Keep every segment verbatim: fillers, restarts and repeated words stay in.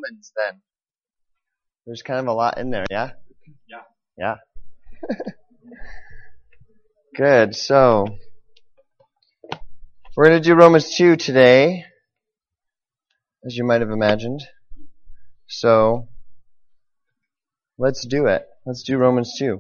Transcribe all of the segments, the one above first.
Romans then. There's kind of a lot in there, yeah? Yeah. Yeah. Good. So, we're going to do Romans two today, as you might have imagined. So, let's do it. Let's do Romans two.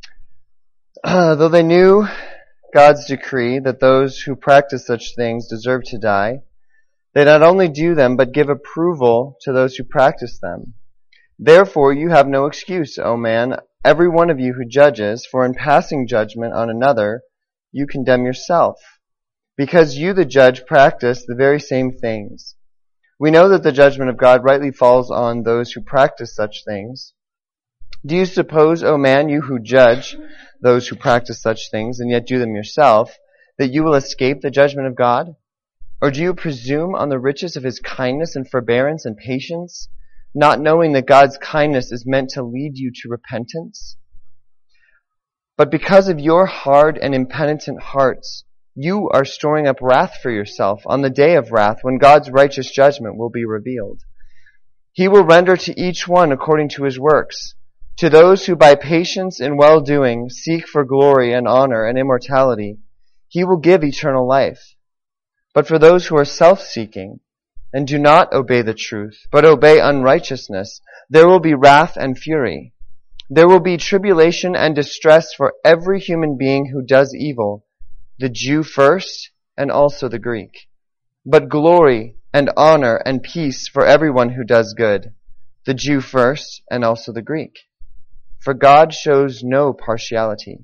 Uh, though they knew God's decree that those who practice such things deserve to die, they not only do them, but give approval to those who practice them. Therefore you have no excuse, O man, every one of you who judges, for in passing judgment on another, you condemn yourself, because you, the judge, practice the very same things. We know that the judgment of God rightly falls on those who practice such things. Do you suppose, O man, you who judge those who practice such things, and yet do them yourself, that you will escape the judgment of God? Or do you presume on the riches of his kindness and forbearance and patience, not knowing that God's kindness is meant to lead you to repentance? But because of your hard and impenitent hearts, you are storing up wrath for yourself on the day of wrath, when God's righteous judgment will be revealed. He will render to each one according to his works. To those who by patience and well-doing seek for glory and honor and immortality, he will give eternal life. But for those who are self-seeking and do not obey the truth, but obey unrighteousness, there will be wrath and fury. There will be tribulation and distress for every human being who does evil, the Jew first and also the Greek. But glory and honor and peace for everyone who does good, the Jew first and also the Greek. For God shows no partiality.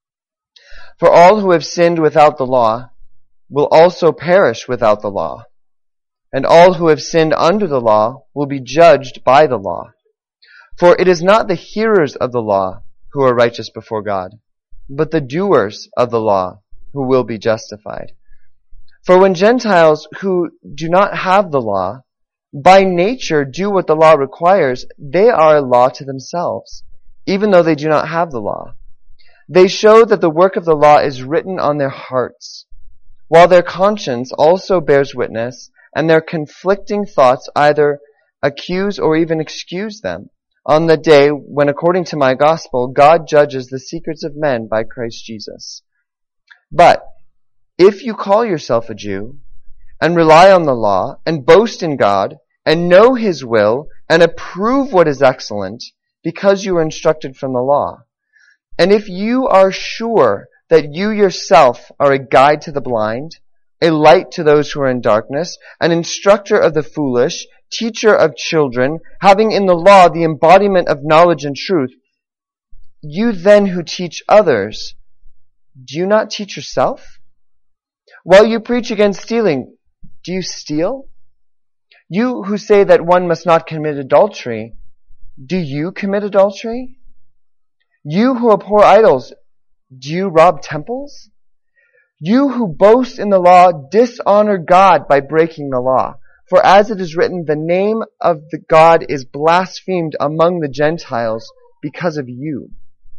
For all who have sinned without the law will also perish without the law, and all who have sinned under the law will be judged by the law. For it is not the hearers of the law who are righteous before God, but the doers of the law who will be justified. For when Gentiles who do not have the law, by nature do what the law requires, they are a law to themselves, even though they do not have the law. They show that the work of the law is written on their hearts, while their conscience also bears witness, and their conflicting thoughts either accuse or even excuse them, on the day when, according to my gospel, God judges the secrets of men by Christ Jesus. But if you call yourself a Jew, and rely on the law, and boast in God, and know his will, and approve what is excellent, because you are instructed from the law, and if you are sure that you yourself are a guide to the blind, a light to those who are in darkness, an instructor of the foolish, teacher of children, having in the law the embodiment of knowledge and truth, you then who teach others, do you not teach yourself? While you preach against stealing, do you steal? You who say that one must not commit adultery, do you commit adultery? You who abhor idols, do you rob temples? You who boast in the law dishonor God by breaking the law. For as it is written, the name of the God is blasphemed among the Gentiles because of you.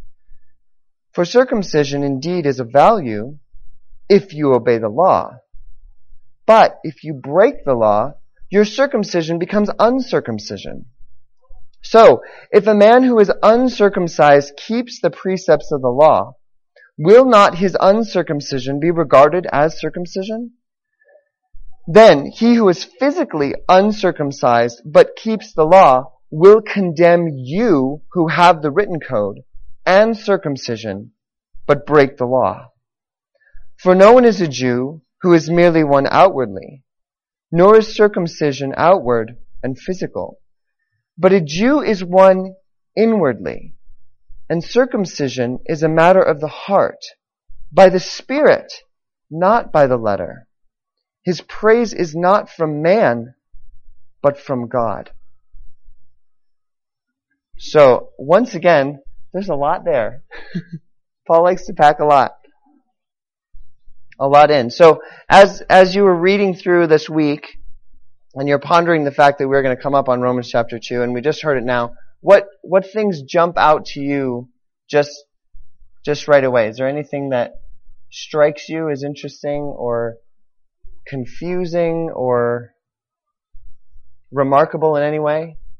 For circumcision indeed is of value if you obey the law. But if you break the law, your circumcision becomes uncircumcision. So, if a man who is uncircumcised keeps the precepts of the law, will not his uncircumcision be regarded as circumcision? Then he who is physically uncircumcised but keeps the law will condemn you who have the written code and circumcision but break the law. For no one is a Jew who is merely one outwardly, nor is circumcision outward and physical. But a Jew is one inwardly, and circumcision is a matter of the heart, by the Spirit, not by the letter. His praise is not from man, but from God. So, once again, there's a lot there. Paul likes to pack a lot. A lot in. So, as, as you were reading through this week, and you're pondering the fact that we're going to come up on Romans chapter two, and we just heard it now, what, what things jump out to you just, just right away? Is there anything that strikes you as interesting or confusing or remarkable in any way?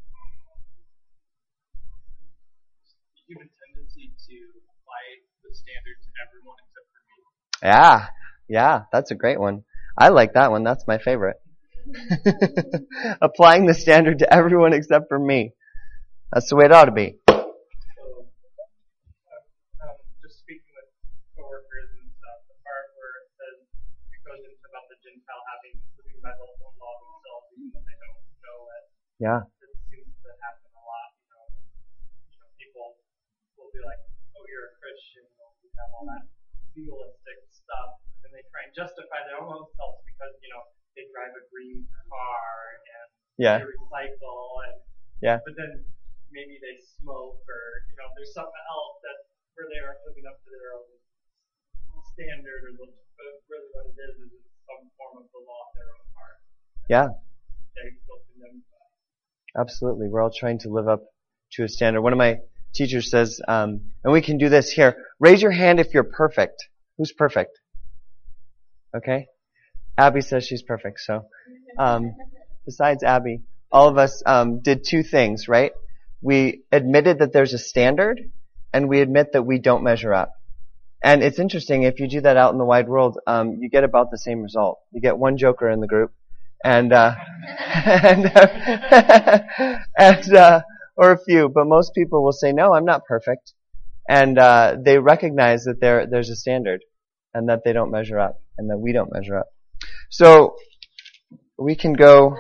Yeah, yeah, that's a great one. I like that one. That's my favorite. Applying the standard to everyone except for me. That's the way it ought to be. So, um, just speaking with coworkers and stuff, the part where it says it goes into about the Gentile having living by the own law themselves, even though they don't know it. Yeah. It seems to happen a lot. You know, you know, people will be like, "Oh, you're a Christian," or you have all that legalistic stuff, and then they try and justify their own selves because you know they drive a green car and Yeah. they recycle, and Yeah. but then maybe they smoke, or you know, there's something else that where they aren't living up to their own standard, or the, but really what it is is it's some form of the law in their own heart. Yeah. They feel condemned by. Absolutely. We're all trying to live up to a standard. One of my teachers says, um, and we can do this here. Raise your hand if you're perfect. Who's perfect? Okay. Abby says she's perfect. So, um, besides Abby, all of us um, did two things, right? We admitted that there's a standard, and we admit that we don't measure up. And it's interesting, if you do that out in the wide world, um, you get about the same result. You get one joker in the group, and uh, and, uh, and uh, or a few, but most people will say, "No, I'm not perfect," and uh, they recognize that there there's a standard, and that they don't measure up, and that we don't measure up. So we can go.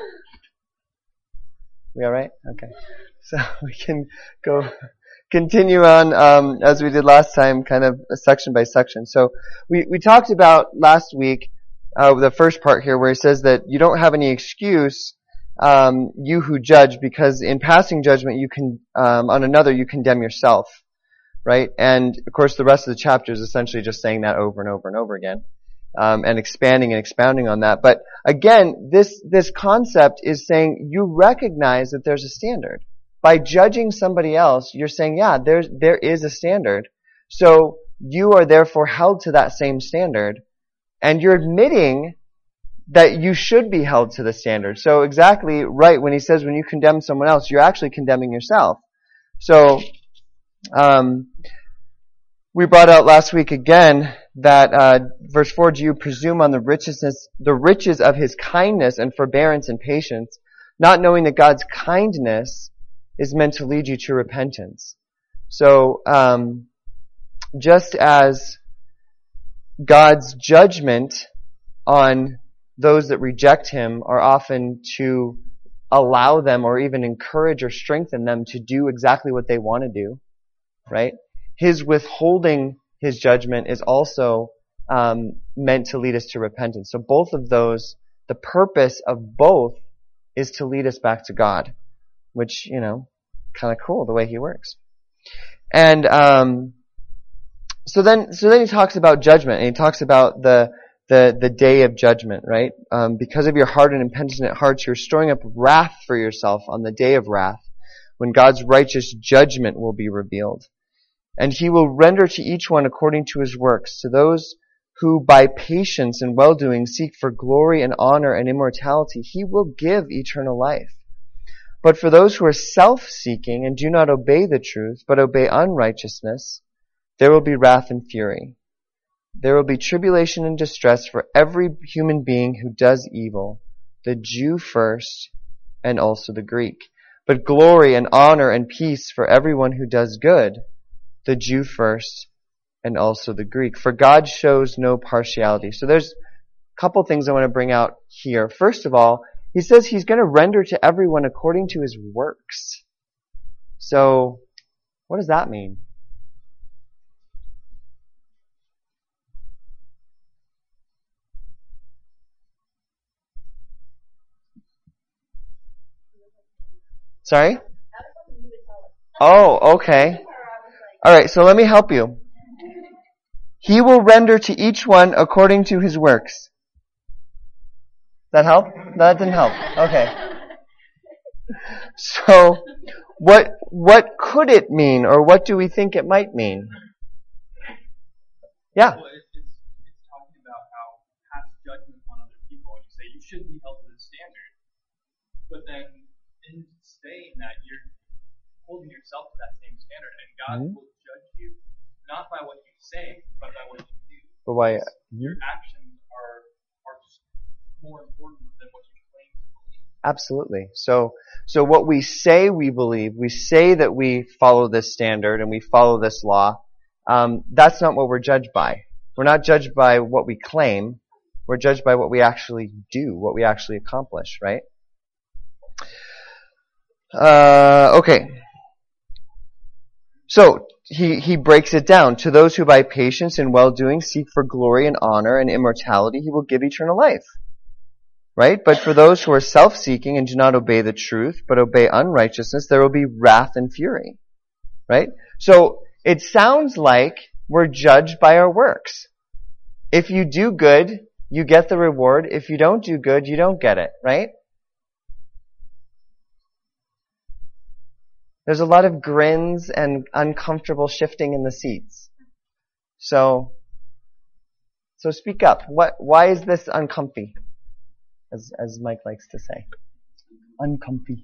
We all right? Okay. So we can go continue on um, as we did last time, kind of section by section. So we, we talked about last week uh, the first part here where he says that you don't have any excuse, um, you who judge, because in passing judgment you can um, on another you condemn yourself, right? And of course the rest of the chapter is essentially just saying that over and over and over again. Um, and expanding and expounding on that. But again, this, this concept is saying you recognize that there's a standard. By judging somebody else, you're saying, yeah, there's, there is a standard. So you are therefore held to that same standard. And you're admitting that you should be held to the standard. So exactly right when he says when you condemn someone else, you're actually condemning yourself. So, um, we brought out last week again that uh, verse four, do you presume on the richness, the riches of his kindness and forbearance and patience, not knowing that God's kindness is meant to lead you to repentance. So, um, just as God's judgment on those that reject him are often to allow them or even encourage or strengthen them to do exactly what they want to do, right? His withholding his judgment is also um, meant to lead us to repentance. So both of those, the purpose of both is to lead us back to God, which, you know, kind of cool the way he works. And um, so then, so then he talks about judgment, and he talks about the the the day of judgment, right? Um, because of your hardened and impenitent hearts, you're storing up wrath for yourself on the day of wrath, when God's righteous judgment will be revealed. And he will render to each one according to his works. To those who by patience and well-doing seek for glory and honor and immortality, he will give eternal life. But for those who are self-seeking and do not obey the truth, but obey unrighteousness, there will be wrath and fury. There will be tribulation and distress for every human being who does evil, the Jew first and also the Greek. But glory and honor and peace for everyone who does good, the Jew first, and also the Greek. For God shows no partiality. So there's a couple things I want to bring out here. First of all, he says he's going to render to everyone according to his works. So, what does that mean? Sorry? Oh, okay. Alright, so let me help you. He will render to each one according to his works. That help? That didn't help. Okay. So, what what could it mean, or what do we think it might mean? Yeah. Well, it's, it's, it's talking about how pass judgment on other people, and you say you should be held to the standard. But then, in saying that, you're holding yourself to that same standard, and God mm-hmm. will judge you not by what you say, but by what you do. But why? Your actions are are just more important than what you claim to believe. Absolutely. So, so what we say we believe, we say that we follow this standard and we follow this law, um, that's not what we're judged by. We're not judged by what we claim. We're judged by what we actually do, what we actually accomplish, right? Uh, okay. So, he, he breaks it down. To those who by patience and well-doing seek for glory and honor and immortality, he will give eternal life. Right? But for those who are self-seeking and do not obey the truth, but obey unrighteousness, there will be wrath and fury. Right? So, it sounds like we're judged by our works. If you do good, you get the reward. If you don't do good, you don't get it. Right? There's a lot of grins and uncomfortable shifting in the seats. So, so speak up. What, why is this uncomfy? As, as Mike likes to say. Uncomfy.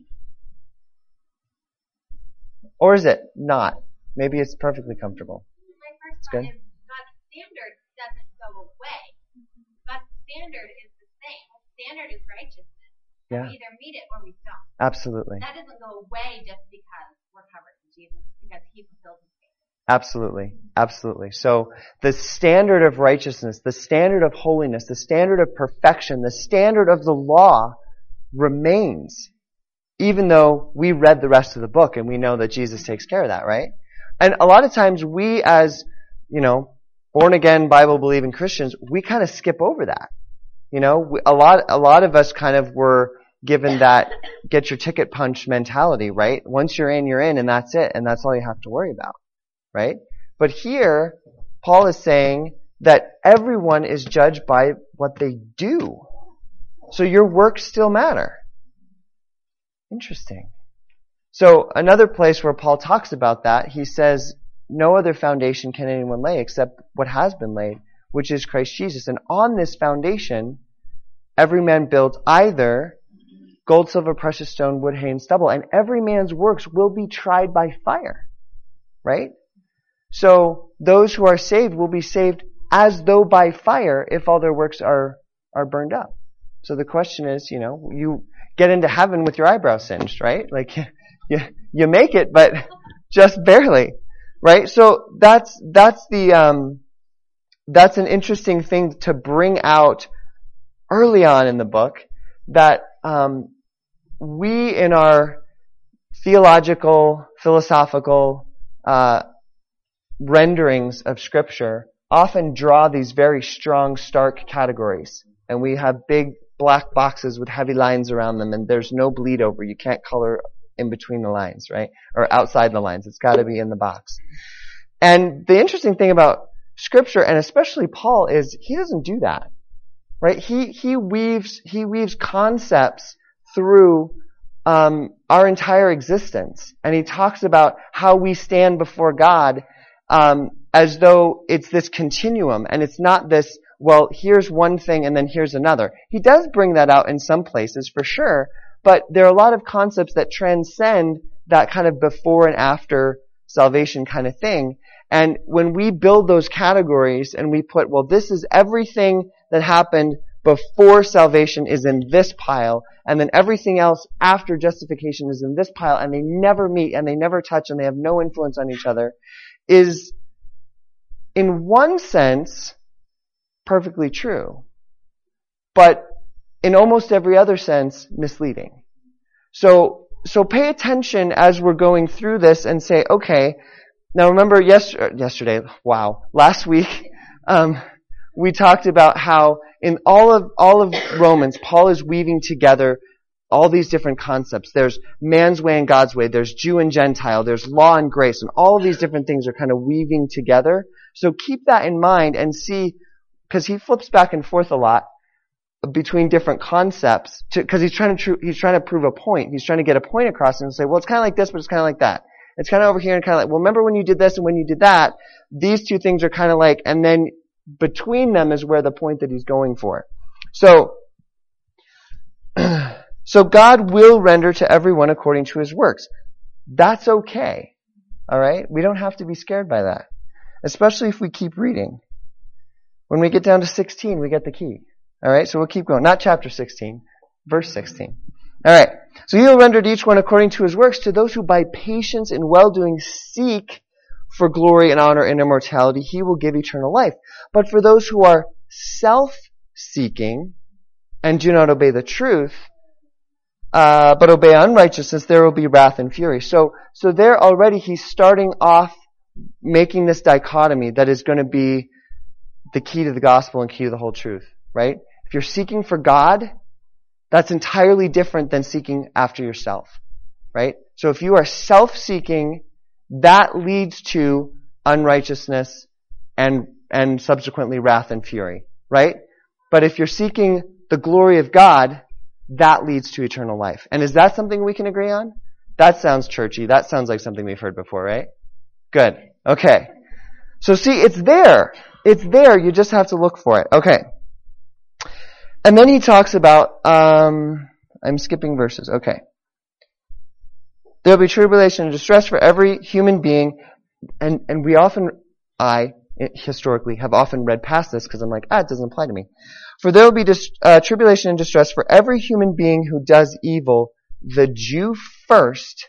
Or is it not? Maybe it's perfectly comfortable. My first It's thought good. is God's standard doesn't go away. God's standard is the same. His standard is righteousness. Yeah. We either meet it or we don't. Absolutely. That doesn't go away just because we're covered in Jesus, because he fulfilled his standard. Absolutely. Absolutely. So the standard of righteousness, the standard of holiness, the standard of perfection, the standard of the law remains, even though we read the rest of the book and we know that Jesus takes care of that, right? And a lot of times we as, you know, born again Bible believing Christians, we kind of skip over that. You know, we, a lot, a lot of us kind of were given that get your ticket punched mentality, right? Once you're in, you're in, and that's it, and that's all you have to worry about, right? But here, Paul is saying that everyone is judged by what they do. So your works still matter. Interesting. So another place where Paul talks about that, he says, no other foundation can anyone lay except what has been laid, which is Christ Jesus. And on this foundation, every man builds either gold, silver, precious stone, wood, hay, and stubble. And every man's works will be tried by fire. Right? So those who are saved will be saved as though by fire if all their works are, are burned up. So the question is, you know, you get into heaven with your eyebrows singed, right? Like, you, you make it, but just barely. Right? So that's, that's the, um, that's an interesting thing to bring out early on in the book, that um, we in our theological, philosophical uh, renderings of Scripture often draw these very strong, stark categories. And we have big black boxes with heavy lines around them, and there's no bleed over. You can't color in between the lines, right? Or outside the lines. It's got to be in the box. And the interesting thing about Scripture, and especially Paul, is he doesn't do that. Right? He, he weaves, he weaves concepts through, um, our entire existence. And he talks about how we stand before God, um, as though it's this continuum and it's not this, well, here's one thing and then here's another. He does bring that out in some places for sure, but there are a lot of concepts that transcend that kind of before and after salvation kind of thing. And when we build those categories and we put, well, this is everything that happened before salvation is in this pile, and then everything else after justification is in this pile, and they never meet, and they never touch, and they have no influence on each other, is, in one sense, perfectly true. But in almost every other sense, misleading. So, so pay attention as we're going through this and say, okay, now remember yes, yesterday, wow, last week, um, we talked about how in all of, all of Romans, Paul is weaving together all these different concepts. There's man's way and God's way. There's Jew and Gentile. There's law and grace. And all of these different things are kind of weaving together. So keep that in mind and see, because he flips back and forth a lot between different concepts, because he's trying to tr- he's trying to prove a point. He's trying to get a point across and say, well, it's kind of like this, but it's kind of like that. It's kind of over here and kind of like, well, remember when you did this and when you did that? These two things are kind of like, and then between them is where the point that he's going for. So, so God will render to everyone according to his works. That's okay. Alright? We don't have to be scared by that. Especially if we keep reading. When we get down to sixteen, we get the key. All right, so we'll keep going. Not chapter sixteen, verse sixteen. All right, so he will render to each one according to his works. To those who by patience and well-doing seek for glory and honor and immortality, he will give eternal life. But for those who are self-seeking and do not obey the truth, uh, but obey unrighteousness, there will be wrath and fury. So, so there already he's starting off making this dichotomy that is going to be the key to the gospel and key to the whole truth, right? If you're seeking for God, that's entirely different than seeking after yourself, right? So if you are self-seeking, that leads to unrighteousness and, and subsequently wrath and fury, right? But if you're seeking the glory of God, that leads to eternal life. And is that something we can agree on? That sounds churchy. That sounds like something we've heard before, right? Good. Okay. So see, it's there. It's there. You just have to look for it. Okay. And then he talks about, um, I'm skipping verses. Okay. There will be tribulation and distress for every human being. And, and we often, I, historically, have often read past this because I'm like, ah, it doesn't apply to me. For there will be dis- uh, tribulation and distress for every human being who does evil, the Jew first,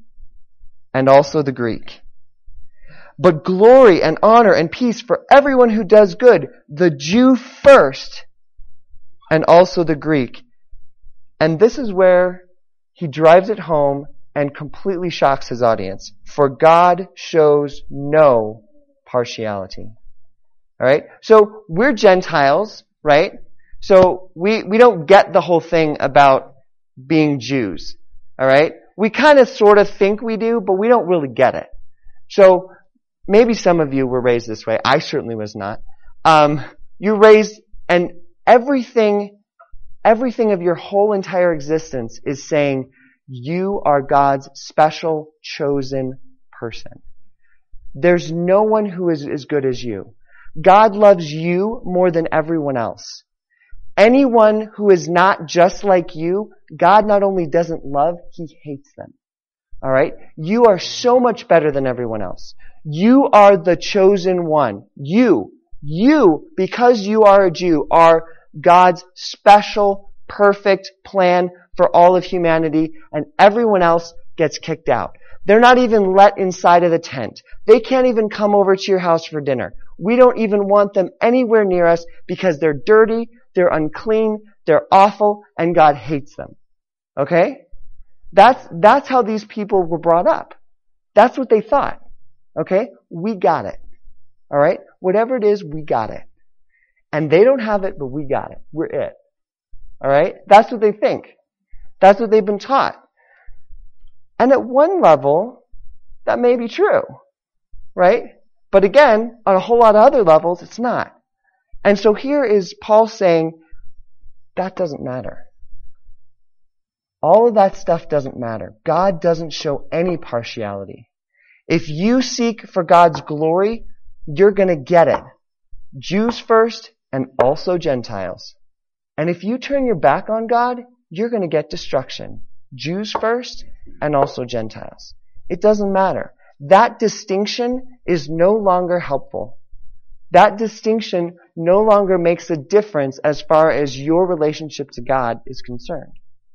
and also the Greek. But glory and honor and peace for everyone who does good, the Jew first, and also the Greek. And this is where he drives it home and completely shocks his audience. For God shows no partiality. Alright? So, we're Gentiles, right? So, we, we don't get the whole thing about being Jews. Alright? We kind of sort of think we do, but we don't really get it. So, maybe some of you were raised this way. I certainly was not. Um, you're raised, and everything, everything of your whole entire existence is saying, you are God's special, chosen person. There's no one who is as good as you. God loves you more than everyone else. Anyone who is not just like you, God not only doesn't love, He hates them. Alright? You are so much better than everyone else. You are the chosen one. You, you, because you are a Jew, are God's special, perfect plan for all of humanity, and everyone else gets kicked out. They're not even let inside of the tent. They can't even come over to your house for dinner. We don't even want them anywhere near us because they're dirty, they're unclean, they're awful, and God hates them. Okay? That's, that's how these people were brought up. That's what they thought. Okay? We got it. Alright? Whatever it is, we got it. And they don't have it, but we got it. We're it. Alright? That's what they think. That's what they've been taught. And at one level, that may be true. Right? But again, on a whole lot of other levels, it's not. And so here is Paul saying, that doesn't matter. All of that stuff doesn't matter. God doesn't show any partiality. If you seek for God's glory, you're going to get it. Jews first and also Gentiles. And if you turn your back on God, you're going to get destruction. Jews first and also Gentiles. It doesn't matter. That distinction is no longer helpful. That distinction no longer makes a difference as far as your relationship to God is concerned.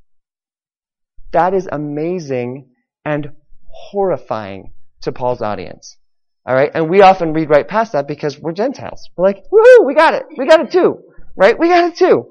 That is amazing and horrifying to Paul's audience. Alright? And we often read right past that because we're Gentiles. We're like, woohoo, we got it. We got it too. Right? We got it too.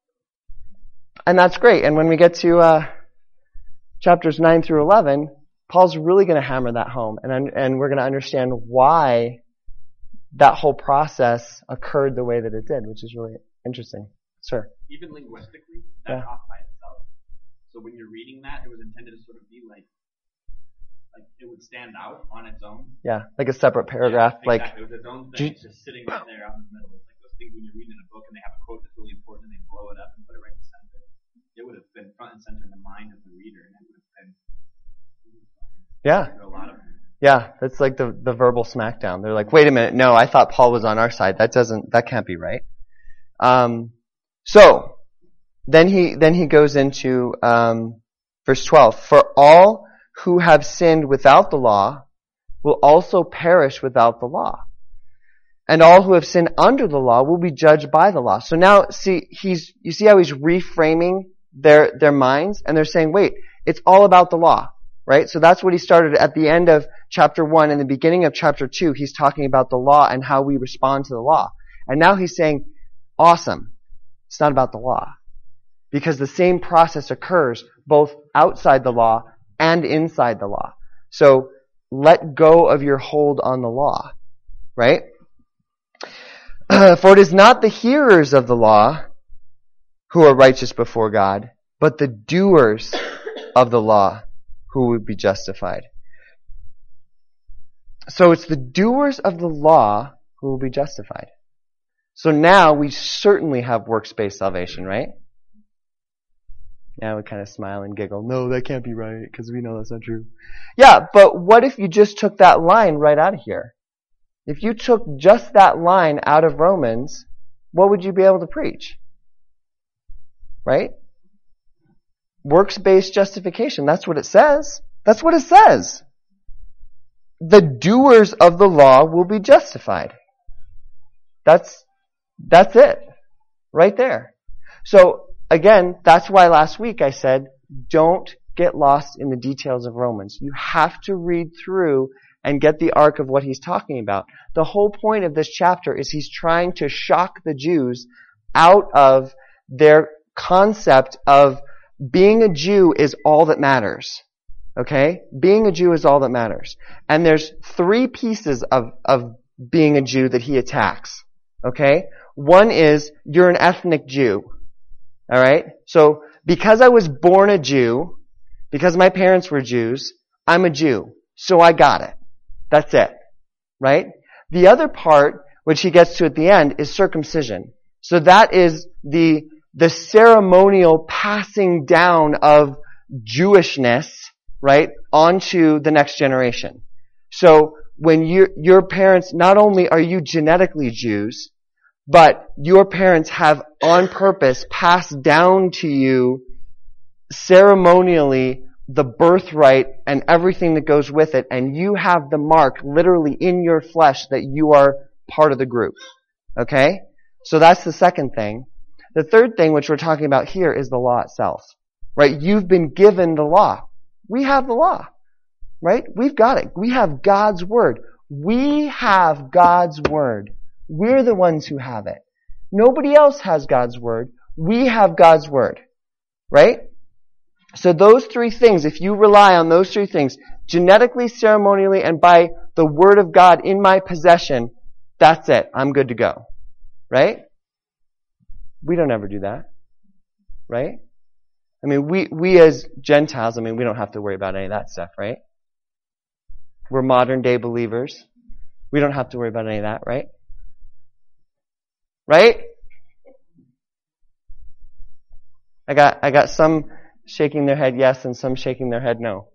And that's great. And when we get to uh chapters nine through eleven, Paul's really going to hammer that home. And, and we're going to understand why that whole process occurred the way that it did, which is really interesting. Sir? Even linguistically, that's Yeah. off by itself. So when you're reading that, it was intended to sort of be like, like it would stand out on its own. Yeah, like a separate paragraph. Yeah, Like, exactly. It was its own thing. It's just sitting right there out in the middle. It's like those things when you're reading a book and they have a quote that's really important and they blow it up and put it right in the center. It would have been front and center in the mind of the reader, and it would have been yeah, a lot of yeah, that's like the, the verbal smackdown. They're like, wait a minute, no, I thought Paul was on our side. That doesn't, that can't be right. Um, so, then he, then he goes into, um, verse twelve. For all who have sinned without the law will also perish without the law. and all who have sinned under the law will be judged by the law. So now, see, he's, you see how he's reframing their, their minds? And they're saying, wait, it's all about the law, right? So that's what he started at the end of chapter one. In the beginning of chapter two, he's talking about the law and how we respond to the law. And now he's saying, awesome, it's not about the law. Because the same process occurs both outside the law and inside the law. So let go of your hold on the law, right? For it is not the hearers of the law who are righteous before God, but the doers of the law who will be justified. So it's the doers of the law who will be justified. So now we certainly have works-based salvation, right? Now we kind of smile and giggle. No, that can't be right, because we know that's not true. Yeah, but what if you just took that line right out of here? If you took just that line out of Romans, what would you be able to preach? Right? Works-based justification. That's what it says. That's what it says. The doers of the law will be justified. That's, that's it. Right there. So, again, that's why last week I said, don't get lost in the details of Romans. You have to read through and get the arc of what he's talking about. The whole point of this chapter is he's trying to shock the Jews out of their concept of being a Jew is all that matters. Okay? Being a Jew is all that matters. And there's three pieces of, of being a Jew that he attacks. Okay? One is, you're an ethnic Jew. Alright? So, because I was born a Jew, because my parents were Jews, I'm a Jew. So I got it. That's it. Right? The other part, which he gets to at the end, is circumcision. So that is the, the ceremonial passing down of Jewishness, right, onto the next generation. So, when you, your parents, not only are you genetically Jews, but your parents have on purpose passed down to you ceremonially the birthright and everything that goes with it, and you have the mark literally in your flesh that you are part of the group. Okay? So that's the second thing. The third thing, which we're talking about here, is the law itself. Right? You've been given the law. We have the law. Right? We've got it. We have God's Word. We have God's Word. We're the ones who have it. Nobody else has God's Word. We have God's Word. Right? So those three things, if you rely on those three things, genetically, ceremonially, and by the Word of God in my possession, that's it. I'm good to go. Right? We don't ever do that. Right? I mean, we, we as Gentiles, I mean, we don't have to worry about any of that stuff, right? We're modern day believers. We don't have to worry about any of that, right? Right? I got, I got some shaking their head yes and some shaking their head no.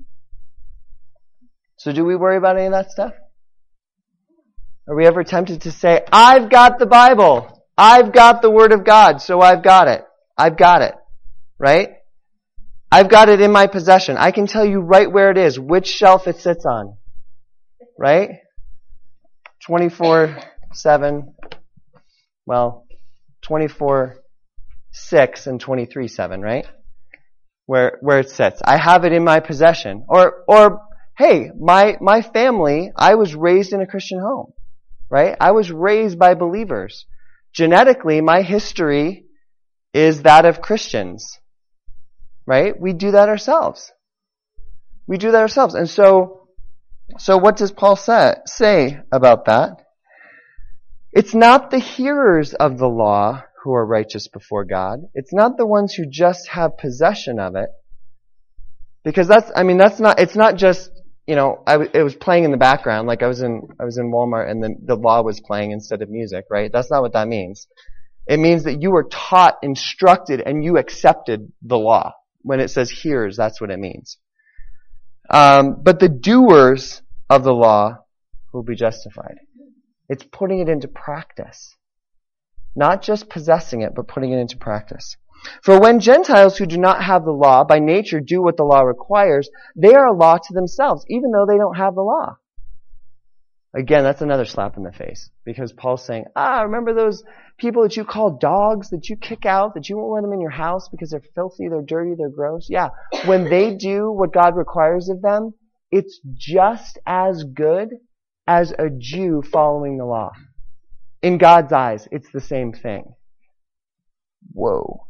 So do we worry about any of that stuff? Are we ever tempted to say, I've got the Bible. I've got the Word of God, so I've got it. I've got it. Right? I've got it in my possession. I can tell you right where it is, which shelf it sits on. Right? twenty-four seven. Well, twenty-four six and twenty-three seven, right? Where where it sits. I have it in my possession. Or or hey, my my family, I was raised in a Christian home. Right? I was raised by believers. Genetically, my history is that of Christians. Right? We do that ourselves. We do that ourselves. And so, so what does Paul say, say about that? It's not the hearers of the law who are righteous before God. It's not the ones who just have possession of it. Because that's, I mean, that's not, it's not just, you know, I, it was playing in the background, like I was in, I was in Walmart and the, the law was playing instead of music, right? That's not what that means. It means that you were taught, instructed, and you accepted the law. When it says hearers, that's what it means. Um, but the doers of the law will be justified. It's putting it into practice. Not just possessing it, but putting it into practice. For when Gentiles who do not have the law by nature do what the law requires, they are a law to themselves, even though they don't have the law. Again, that's another slap in the face. Because Paul's saying, ah, remember those people that you call dogs, that you kick out, that you won't let them in your house because they're filthy, they're dirty, they're gross? Yeah. When they do what God requires of them, it's just as good as a Jew following the law. In God's eyes, it's the same thing. Whoa.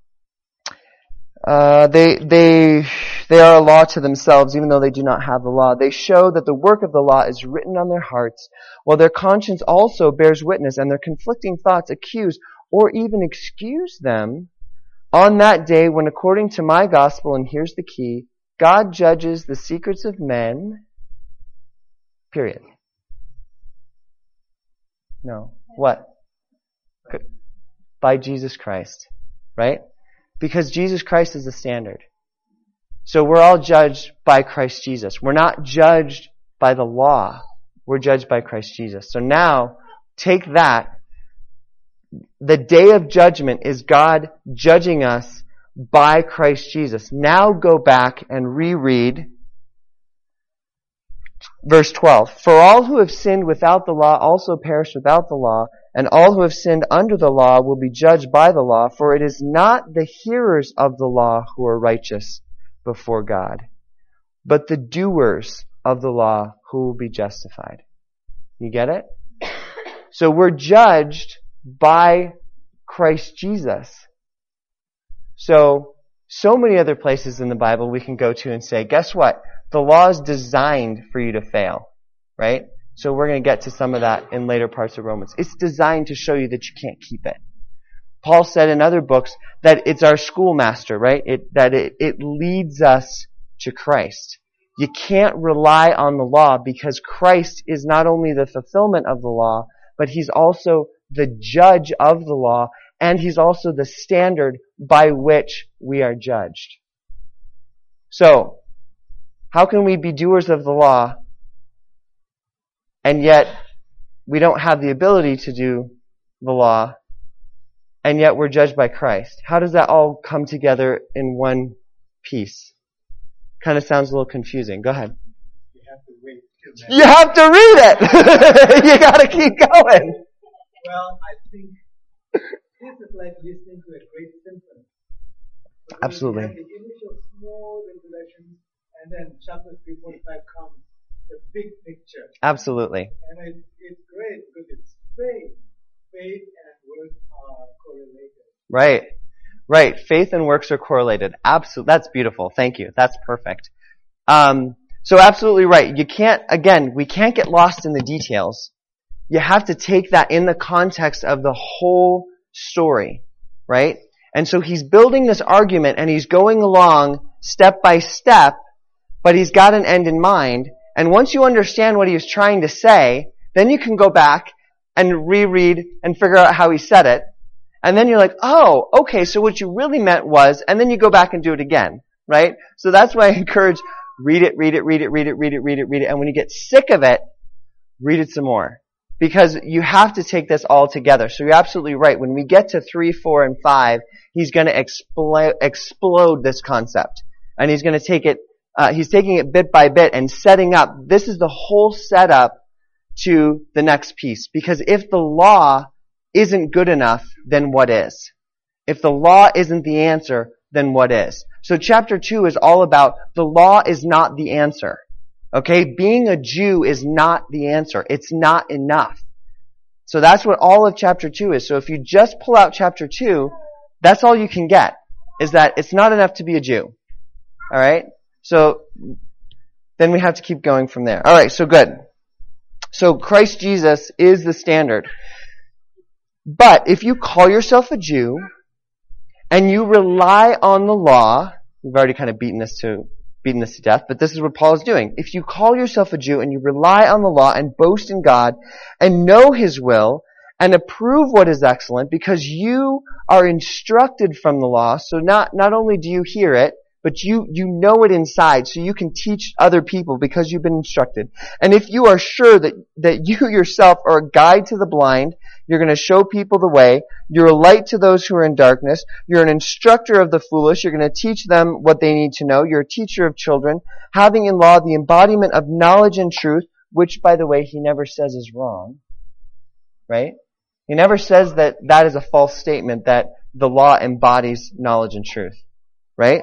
Uh, they, they, they are a law to themselves, even though they do not have the law. They show that the work of the law is written on their hearts, while their conscience also bears witness, and their conflicting thoughts accuse or even excuse them on that day when, according to my gospel, and here's the key, God judges the secrets of men, period. No. What? By Jesus Christ. Right? Because Jesus Christ is the standard. So we're all judged by Christ Jesus. We're not judged by the law. We're judged by Christ Jesus. So now, take that. The day of judgment is God judging us by Christ Jesus. Now go back and reread verse twelve. For all who have sinned without the law also perish without the law, and all who have sinned under the law will be judged by the law, for it is not the hearers of the law who are righteous before God, but the doers of the law who will be justified. You get it? So we're judged by Christ Jesus. So, so many other places in the Bible we can go to and say, guess what? The law is designed for you to fail, right? So we're going to get to some of that in later parts of Romans. It's designed to show you that you can't keep it. Paul said in other books that it's our schoolmaster, right? It, that it, it leads us to Christ. You can't rely on the law because Christ is not only the fulfillment of the law, but He's also the judge of the law, and He's also the standard by which we are judged. So, how can we be doers of the law, and yet we don't have the ability to do the law, and yet we're judged by Christ? How does that all come together in one piece? Kind of sounds a little confusing. Go ahead. You have to wait till then. You have to read it! You gotta keep going. Well, I think this is like listening to a great symphony. But when Absolutely. you have the initial small introduction, and then chapter three forty-five comes, the big picture. Absolutely. And it, it's great because it's faith. Faith and works are correlated. Right. Right. Faith and works are correlated. Absolutely. That's beautiful. Thank you. That's perfect. Um, so absolutely right. You can't, again, we can't get lost in the details. You have to take that in the context of the whole story, right? And so he's building this argument and he's going along step by step, but he's got an end in mind. And once you understand what he was trying to say, then you can go back and reread and figure out how he said it. And then you're like, oh, okay, so what you really meant was, and then you go back and do it again, right? So that's why I encourage, read it, read it, read it, read it, read it, read it, read it, and when you get sick of it, read it some more. Because you have to take this all together. So you're absolutely right. When we get to three, four, and five, he's going to expl- explode this concept. And he's going to take it, uh, he's taking it bit by bit and setting up, this is the whole setup to the next piece. Because if the law isn't good enough, then what is? If the law isn't the answer, then what is? So chapter two is all about the law is not the answer. Okay? Being a Jew is not the answer. It's not enough. So that's what all of chapter two is. So if you just pull out chapter two, that's all you can get, is that it's not enough to be a Jew. Alright? So, then we have to keep going from there. Alright, so good. So Christ Jesus is the standard. But if you call yourself a Jew, and you rely on the law, we've already kind of beaten this to beaten this to death, but this is what Paul is doing. If you call yourself a Jew and you rely on the law and boast in God and know His will and approve what is excellent because you are instructed from the law, so not, not only do you hear it, but you, you know it inside, so you can teach other people because you've been instructed. And if you are sure that, that you yourself are a guide to the blind, you're going to show people the way, you're a light to those who are in darkness, you're an instructor of the foolish, you're going to teach them what they need to know, you're a teacher of children, having in law the embodiment of knowledge and truth, which, by the way, he never says is wrong, right? He never says that that is a false statement, that the law embodies knowledge and truth, right?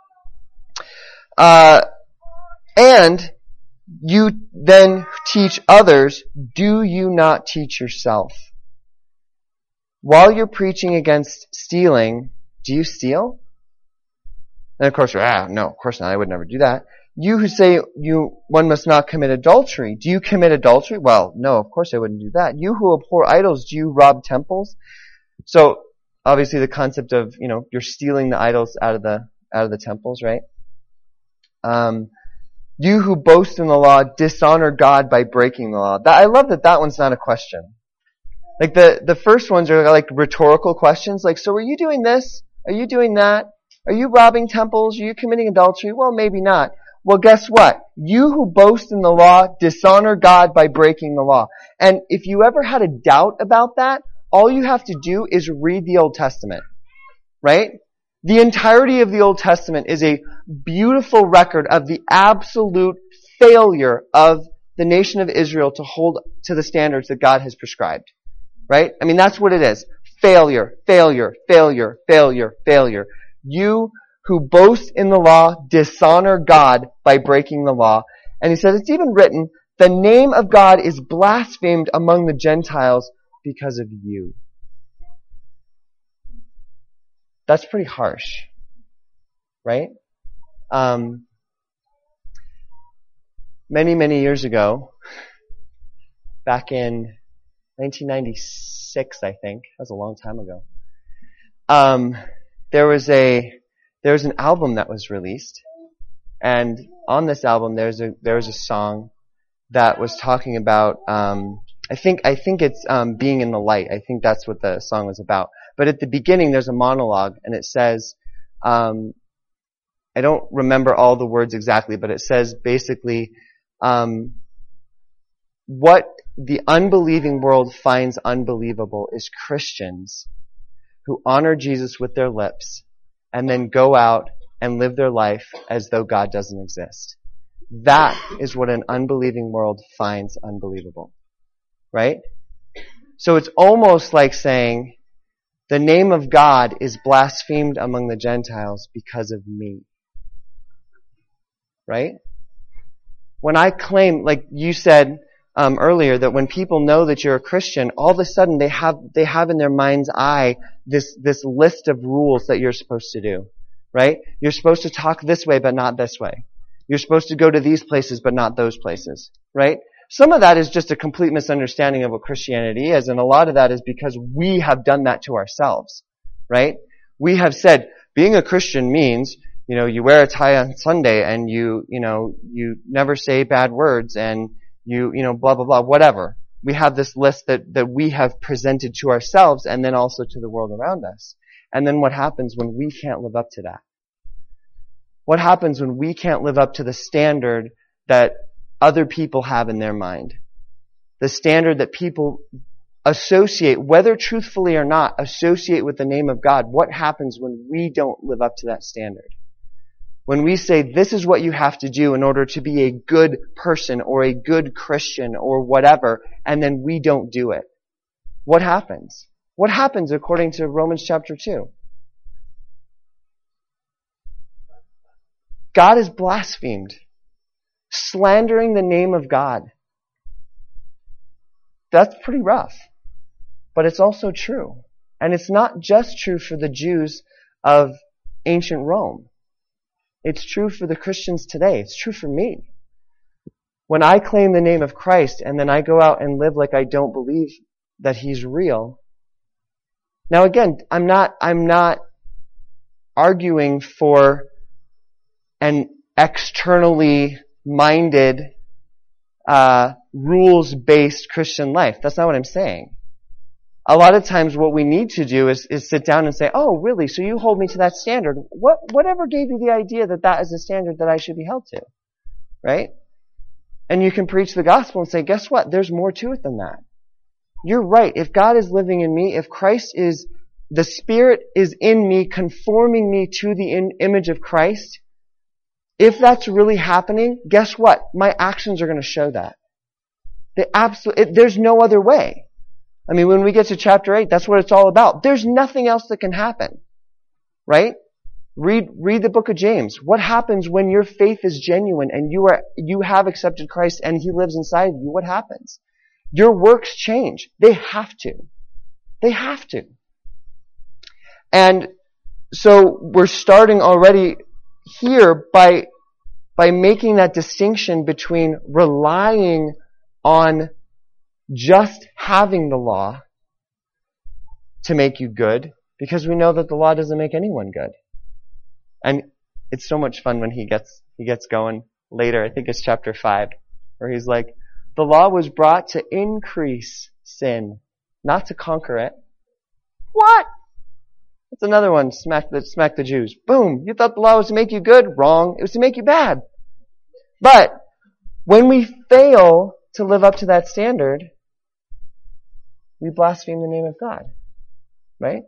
Uh, and you then teach others, do you not teach yourself? While you're preaching against stealing, do you steal? And of course, ah, no, of course not, I would never do that. You who say you one must not commit adultery, do you commit adultery? Well, no, of course I wouldn't do that. You who abhor idols, do you rob temples? So, obviously the concept of, you know, you're stealing the idols out of the, out of the temples, right? Um, you who boast in the law, dishonor God by breaking the law. That, I love that that one's not a question. Like the, the first ones are like rhetorical questions, like, so are you doing this? Are you doing that? Are you robbing temples? Are you committing adultery? Well, maybe not. Well, guess what? You who boast in the law, dishonor God by breaking the law. And if you ever had a doubt about that, all you have to do is read the Old Testament. Right? The entirety of the Old Testament is a beautiful record of the absolute failure of the nation of Israel to hold to the standards that God has prescribed. Right? I mean, that's what it is. Failure, failure, failure, failure, failure. You who boast in the law dishonor God by breaking the law. And he says, it's even written, the name of God is blasphemed among the Gentiles because of you. That's pretty harsh. Right? Um, many, many years ago, back in nineteen ninety-six, I think, that was a long time ago, um, there was a there was an album that was released, and on this album there's a there was a song that was talking about um, I think I think it's um, being in the light. I think that's what the song was about. But at the beginning there's a monologue, and it says, um, I don't remember all the words exactly, but it says basically, um, what the unbelieving world finds unbelievable is Christians who honor Jesus with their lips and then go out and live their life as though God doesn't exist. That is what an unbelieving world finds unbelievable. Right? So it's almost like saying, the name of God is blasphemed among the Gentiles because of me. Right? When I claim, like you said um, earlier, that when people know that you're a Christian, all of a sudden they have they have in their mind's eye this this list of rules that you're supposed to do. Right? You're supposed to talk this way, but not this way. You're supposed to go to these places, but not those places. Right? Some of that is just a complete misunderstanding of what Christianity is, and a lot of that is because we have done that to ourselves. Right? We have said, being a Christian means, you know, you wear a tie on Sunday, and you, you know, you never say bad words, and you, you know, blah, blah, blah, whatever. We have this list that, that we have presented to ourselves and then also to the world around us. And then what happens when we can't live up to that? What happens when we can't live up to the standard that other people have in their mind? The standard that people associate, whether truthfully or not, associate with the name of God. What happens when we don't live up to that standard? When we say, this is what you have to do in order to be a good person or a good Christian or whatever, and then we don't do it. What happens? What happens according to Romans chapter two? God is blasphemed. Slandering the name of God. That's pretty rough. But it's also true. And it's not just true for the Jews of ancient Rome. It's true for the Christians today. It's true for me. When I claim the name of Christ and then I go out and live like I don't believe that He's real. Now again, I'm not, I'm not arguing for an externally minded, uh, rules-based Christian life. That's not what I'm saying. A lot of times what we need to do is, is sit down and say, oh, really? So you hold me to that standard. What, whatever gave you the idea that that is a standard that I should be held to? Right? And you can preach the gospel and say, guess what? There's more to it than that. You're right. If God is living in me, if Christ is, the Spirit is in me, conforming me to the in, image of Christ, if that's really happening, guess what? My actions are going to show that. They absolutely, there's no other way. I mean, when we get to chapter eight, that's what it's all about. There's nothing else that can happen. Right? Read, read the book of James. What happens when your faith is genuine and you are, you have accepted Christ and He lives inside of you? What happens? Your works change. They have to. They have to. And so we're starting already here by, by making that distinction between relying on just having the law to make you good, because we know that the law doesn't make anyone good. And it's so much fun when he gets, he gets going later. I think it's chapter five, where he's like, the law was brought to increase sin, not to conquer it. What? That's another one. Smack the, smack the Jews. Boom. You thought the law was to make you good? Wrong. It was to make you bad. But when we fail to live up to that standard, we blaspheme the name of God. Right?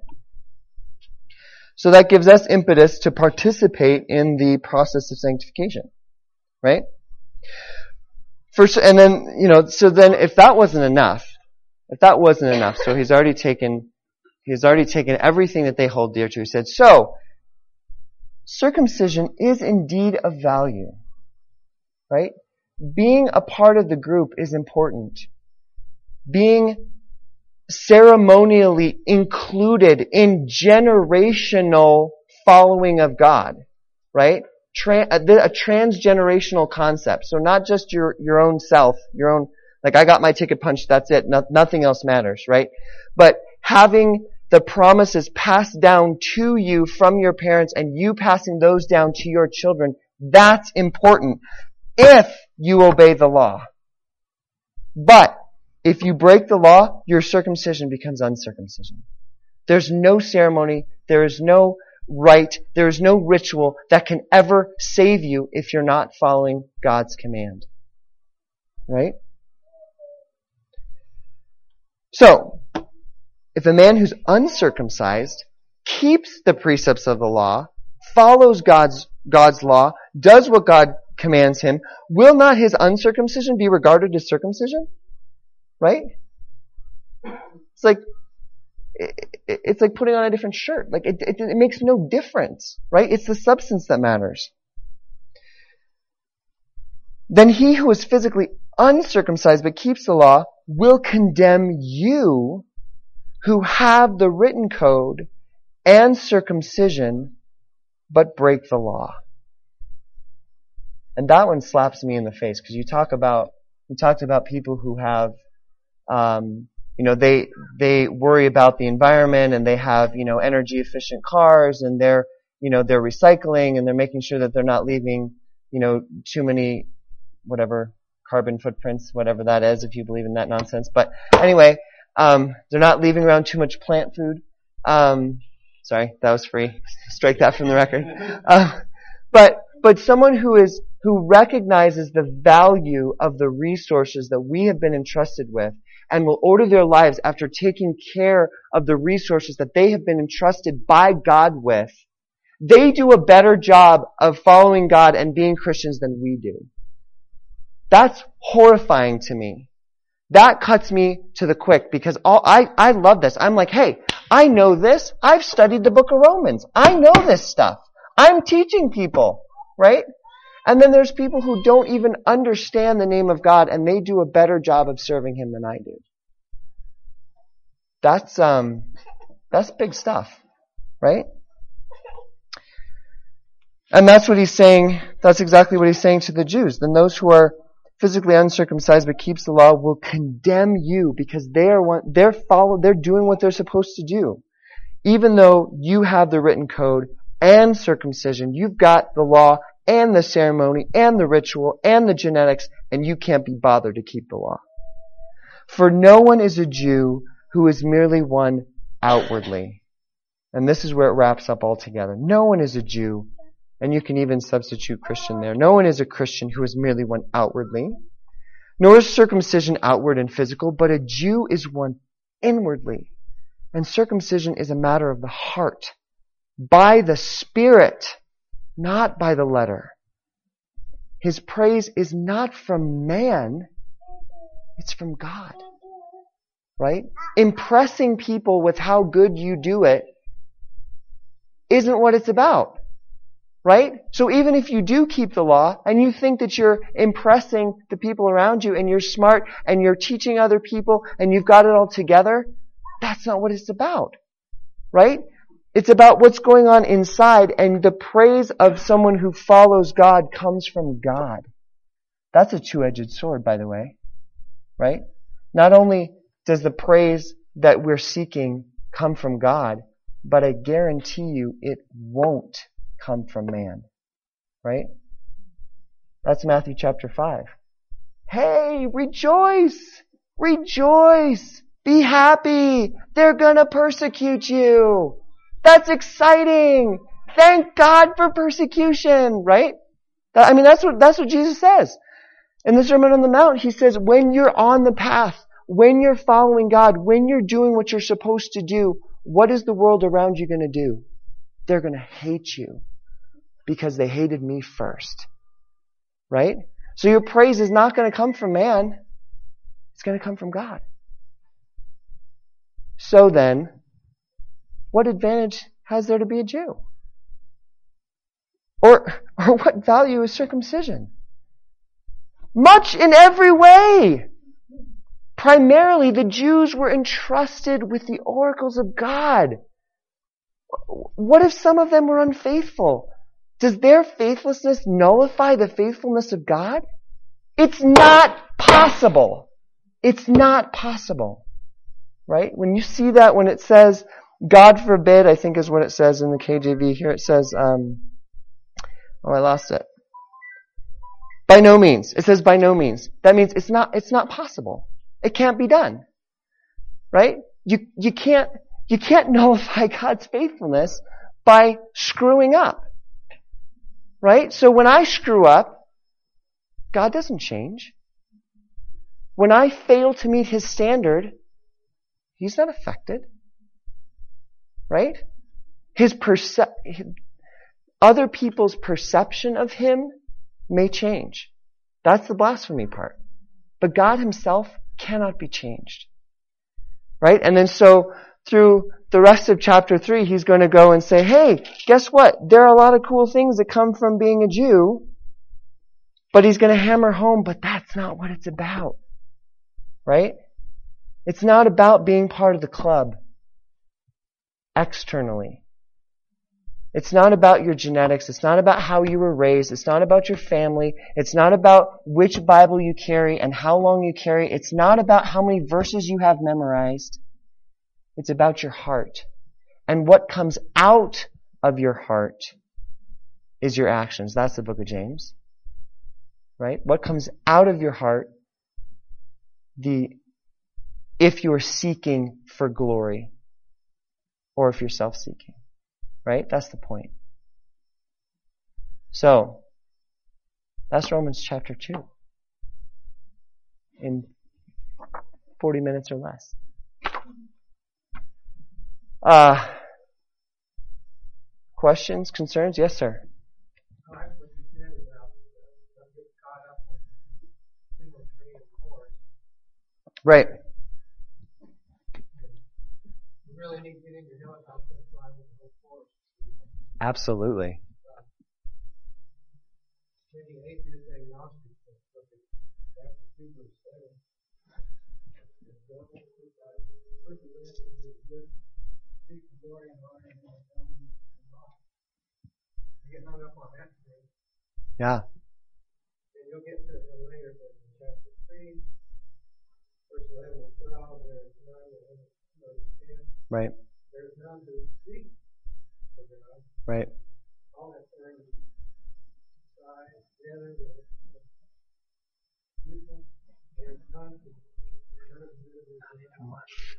So that gives us impetus to participate in the process of sanctification. Right? First, and then, you know, so then if that wasn't enough, if that wasn't enough, so he's already taken, he's already taken everything that they hold dear to. He said, so, circumcision is indeed of value. Right? Being a part of the group is important. Being ceremonially included in generational following of God. Right? Tran- a, a transgenerational concept. So not just your, your own self, your own, like I got my ticket punched, that's it, no, nothing else matters, right? But having the promises passed down to you from your parents and you passing those down to your children, that's important if you obey the law. But if you break the law, your circumcision becomes uncircumcision. There's no ceremony, there is no rite, there is no ritual that can ever save you if you're not following God's command. Right? So, if a man who's uncircumcised keeps the precepts of the law, follows God's, God's law, does what God commands him, will not his uncircumcision be regarded as circumcision? Right? It's like, it's like putting on a different shirt. Like, it, it, it makes no difference, right? It's the substance that matters. Then he who is physically uncircumcised but keeps the law will condemn you who have the written code and circumcision but break the law. And that one slaps me in the face, because you talk about, you talked about people who have, um, you know, they, they worry about the environment and they have, you know, energy efficient cars and they're, you know, they're recycling and they're making sure that they're not leaving, you know, too many, whatever, carbon footprints, whatever that is, if you believe in that nonsense. But anyway, um, they're not leaving around too much plant food. Um, sorry, that was free. Strike that from the record. Uh, but, but someone who is, who recognizes the value of the resources that we have been entrusted with and will order their lives after taking care of the resources that they have been entrusted by God with, they do a better job of following God and being Christians than we do. That's horrifying to me. That cuts me to the quick, because all, I, I love this. I'm like, hey, I know this. I've studied the book of Romans. I know this stuff. I'm teaching people, right? And then there's people who don't even understand the name of God and they do a better job of serving Him than I do. That's, um, that's big stuff, right? And that's what he's saying, that's exactly what he's saying to the Jews. Then those who are physically uncircumcised but keeps the law will condemn you, because they are one, they're follow, they're doing what they're supposed to do. Even though you have the written code and circumcision, you've got the law and the ceremony and the ritual and the genetics, and you can't be bothered to keep the law. For no one is a Jew who is merely one outwardly. And this is where it wraps up all together. No one is a Jew, and you can even substitute Christian there. No one is a Christian who is merely one outwardly, nor is circumcision outward and physical, but a Jew is one inwardly. And circumcision is a matter of the heart, by the Spirit, not by the letter. His praise is not from man, It's from God. Right? Impressing people with how good you do it isn't what it's about. Right? So even if you do keep the law and you think that you're impressing the people around you and you're smart and you're teaching other people and you've got it all together, that's not what it's about. Right? It's about what's going on inside, and the praise of someone who follows God comes from God. That's a two-edged sword, by the way. Right? Not only does the praise that we're seeking come from God, but I guarantee you it won't come from man. Right? That's Matthew chapter five. Hey, rejoice! Rejoice! Be happy! They're gonna persecute you! That's exciting! Thank God for persecution! Right? That, I mean, that's what, that's what Jesus says. In the Sermon on the Mount, He says, when you're on the path, when you're following God, when you're doing what you're supposed to do, what is the world around you gonna do? They're gonna hate you. Because they hated me first. Right? So your praise is not going to come from man. It's going to come from God. So then, what advantage has there to be a Jew? Or, or what value is circumcision? Much in every way. Primarily, the Jews were entrusted with the oracles of God. What if some of them were unfaithful? Does their faithlessness nullify the faithfulness of God? It's not possible. It's not possible. Right? When you see that, when it says, God forbid, I think is what it says in the K J V here. It says, um, oh, I lost it. By no means. It says by no means. That means it's not, it's not possible. It can't be done. Right? You, you can't, you can't nullify God's faithfulness by screwing up. Right? So when I screw up, God doesn't change. When I fail to meet His standard, He's not affected. Right? His perce- other people's perception of Him may change. That's the blasphemy part. But God Himself cannot be changed. Right? And then so through the rest of chapter three, He's going to go and say, hey, guess what? There are a lot of cool things that come from being a Jew. But He's going to hammer home, but that's not what it's about. Right? It's not about being part of the club externally. It's not about your genetics. It's not about how you were raised. It's not about your family. It's not about which Bible you carry and how long you carry. It's not about how many verses you have memorized. It's about your heart. And what comes out of your heart is your actions. That's the book of James. Right? What comes out of your heart, the if you're seeking for glory or if you're self-seeking. Right? That's the point. So, that's Romans chapter two. In forty minutes or less. Uh, questions, concerns? Yes, sir. I like what you said about uh, get caught up with single tree and chords. Right. You really need to get in your helicopter and fly with the whole force. Absolutely. Maybe atheist agnostic, but that's the super seven. Perseverance is good. Seek the glory and honor and all and God. You get hung up on that thing. Yeah. And you'll get to it later, but in chapter three, verse eleven and twelve, there is none that understand. Right. There is none who seek for God. Right. All that turn aside together, there is useless. There is none who none of you is in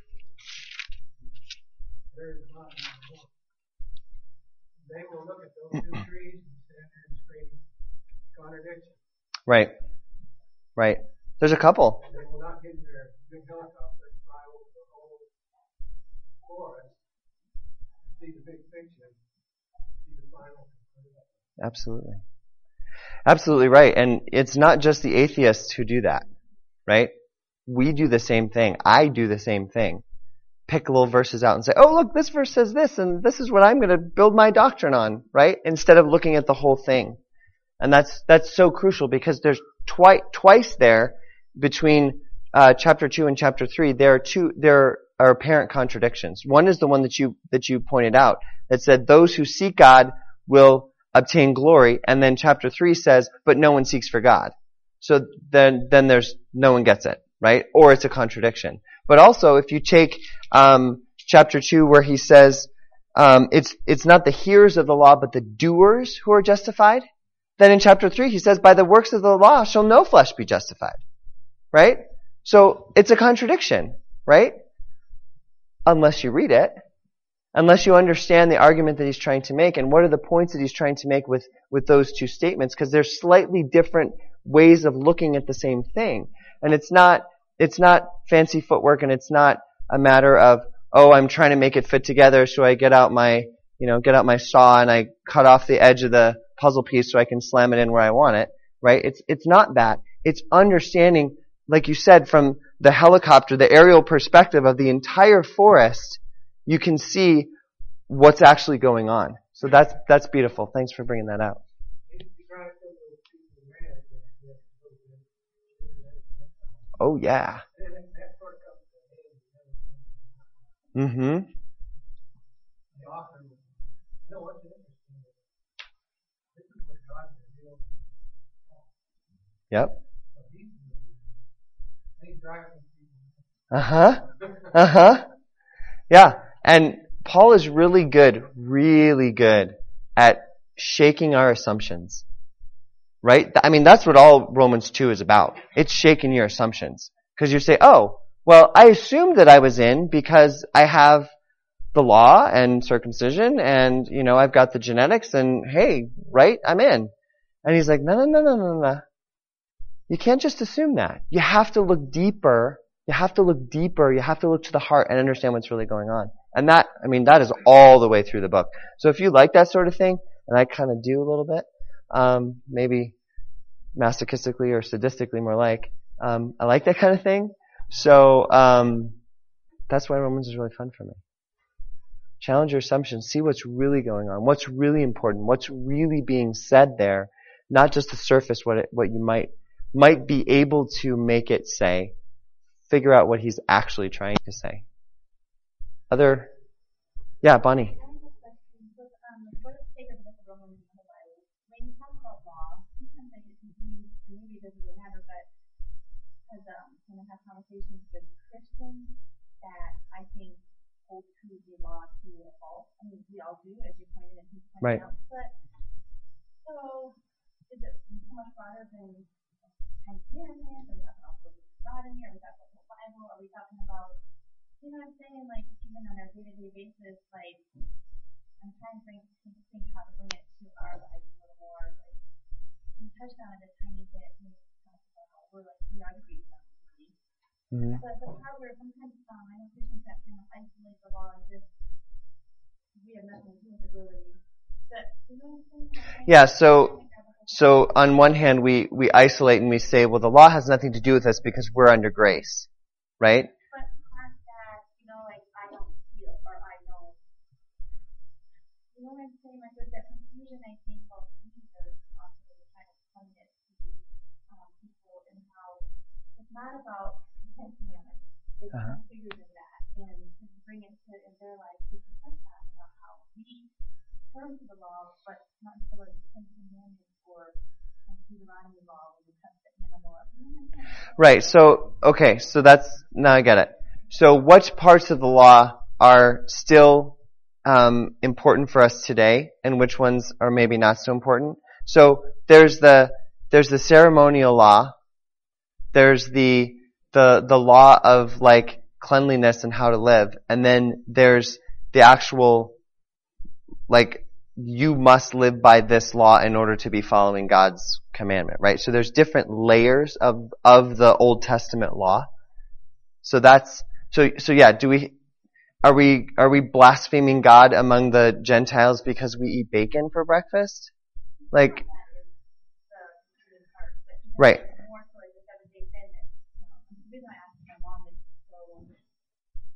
there is not one. They will look at those two trees and stand there and scream contradiction. Right. Right. There's a couple. And they will not get in their big helicopter and fly over the whole forest, see the big picture, see the final. Absolutely. Absolutely right. And it's not just the atheists who do that. Right? we do the same thing. I do the same thing. Pick little verses out and say, oh, look, this verse says this, and this is what I'm going to build my doctrine on, right? Instead of looking at the whole thing. And that's that's so crucial because there's twi- twice there between uh, chapter two and chapter three. There are two there are apparent contradictions. One is the one that you that you pointed out that said those who seek God will obtain glory, and then chapter three says, but no one seeks for God. So then then there's no one gets it, right? Or it's a contradiction. But also, if you take um, chapter two, where he says um, it's it's not the hearers of the law, but the doers who are justified. Then in chapter three, he says, by the works of the law shall no flesh be justified. Right? So it's a contradiction, right? Unless you read it, unless you understand the argument that he's trying to make, and what are the points that he's trying to make with with those two statements, because they're slightly different ways of looking at the same thing, and it's not. It's not fancy footwork, and it's not a matter of, oh, I'm trying to make it fit together, so I get out my, you know, get out my saw and I cut off the edge of the puzzle piece so I can slam it in where I want it, right? It's, it's not that. It's understanding, like you said, from the helicopter, the aerial perspective of the entire forest, you can see what's actually going on. So that's, that's beautiful. Thanks for bringing that out. Oh, yeah. Mm-hmm. Yep. Uh-huh. Uh-huh. Yeah. And Paul is really good, really good at shaking our assumptions. Right? I mean, that's what all Romans two is about. It's shaking your assumptions. Because you say, oh, well, I assumed that I was in because I have the law and circumcision and, you know, I've got the genetics and, hey, right, I'm in. And he's like, no, no, no, no, no, no. You can't just assume that. You have to look deeper. You have to look deeper. You have to look to the heart and understand what's really going on. And that, I mean, that is all the way through the book. So if you like that sort of thing, and I kind of do a little bit, Um, maybe masochistically or sadistically more like. Um, I like that kind of thing. So um, that's why Romans is really fun for me. Challenge your assumptions. See what's really going on. What's really important. What's really being said there. Not just the surface, what it, what you might might be able to make it say. Figure out what he's actually trying to say. Other, yeah, Bonnie. When I have conversations with Christians that I think hold to the law to a fault. I mean, we all do, as you pointed and he pointed right. out. But so, is it so much broader than Ten Commandments? Are we talking about Deuteronomy? Are we talking about the Bible? Are we talking about, you know what I'm saying? Like even on our day-to-day basis, like I'm trying to bring, think how to bring it to our lives a little more. Like you touched on it a tiny bit when you talked about how we're like we are the Greek. Mm-hmm. But the part where sometimes um, I know Christians that kind of isolate the law and just we have nothing to do with it really. But you know what I'm saying? Yeah. So, so on one hand, we we isolate and we say, well, the law has nothing to do with us because we're under grace, right? But part that you know, like I don't feel or I don't. You know what I'm saying? Like there's that confusion I think of believers also trying to explain it to um, people and how it's not about Ten Commandments. It's uh-huh. much bigger than that. And to bring it to in their life, we can touch on about how we turn to the law, but not necessarily the Ten Commandments or the Deuteronomy law when it comes to animal abuse. Right. So, okay. So that's, now I get it. So what parts of the law are still um, important for us today and which ones are maybe not so important? So there's the, there's the ceremonial law. There's the the the law of like cleanliness and how to live, and then there's the actual like you must live by this law in order to be following God's commandment, right? So there's different layers of of the Old Testament law. So that's so so yeah, do we are we are we blaspheming God among the Gentiles because we eat bacon for breakfast? Like right.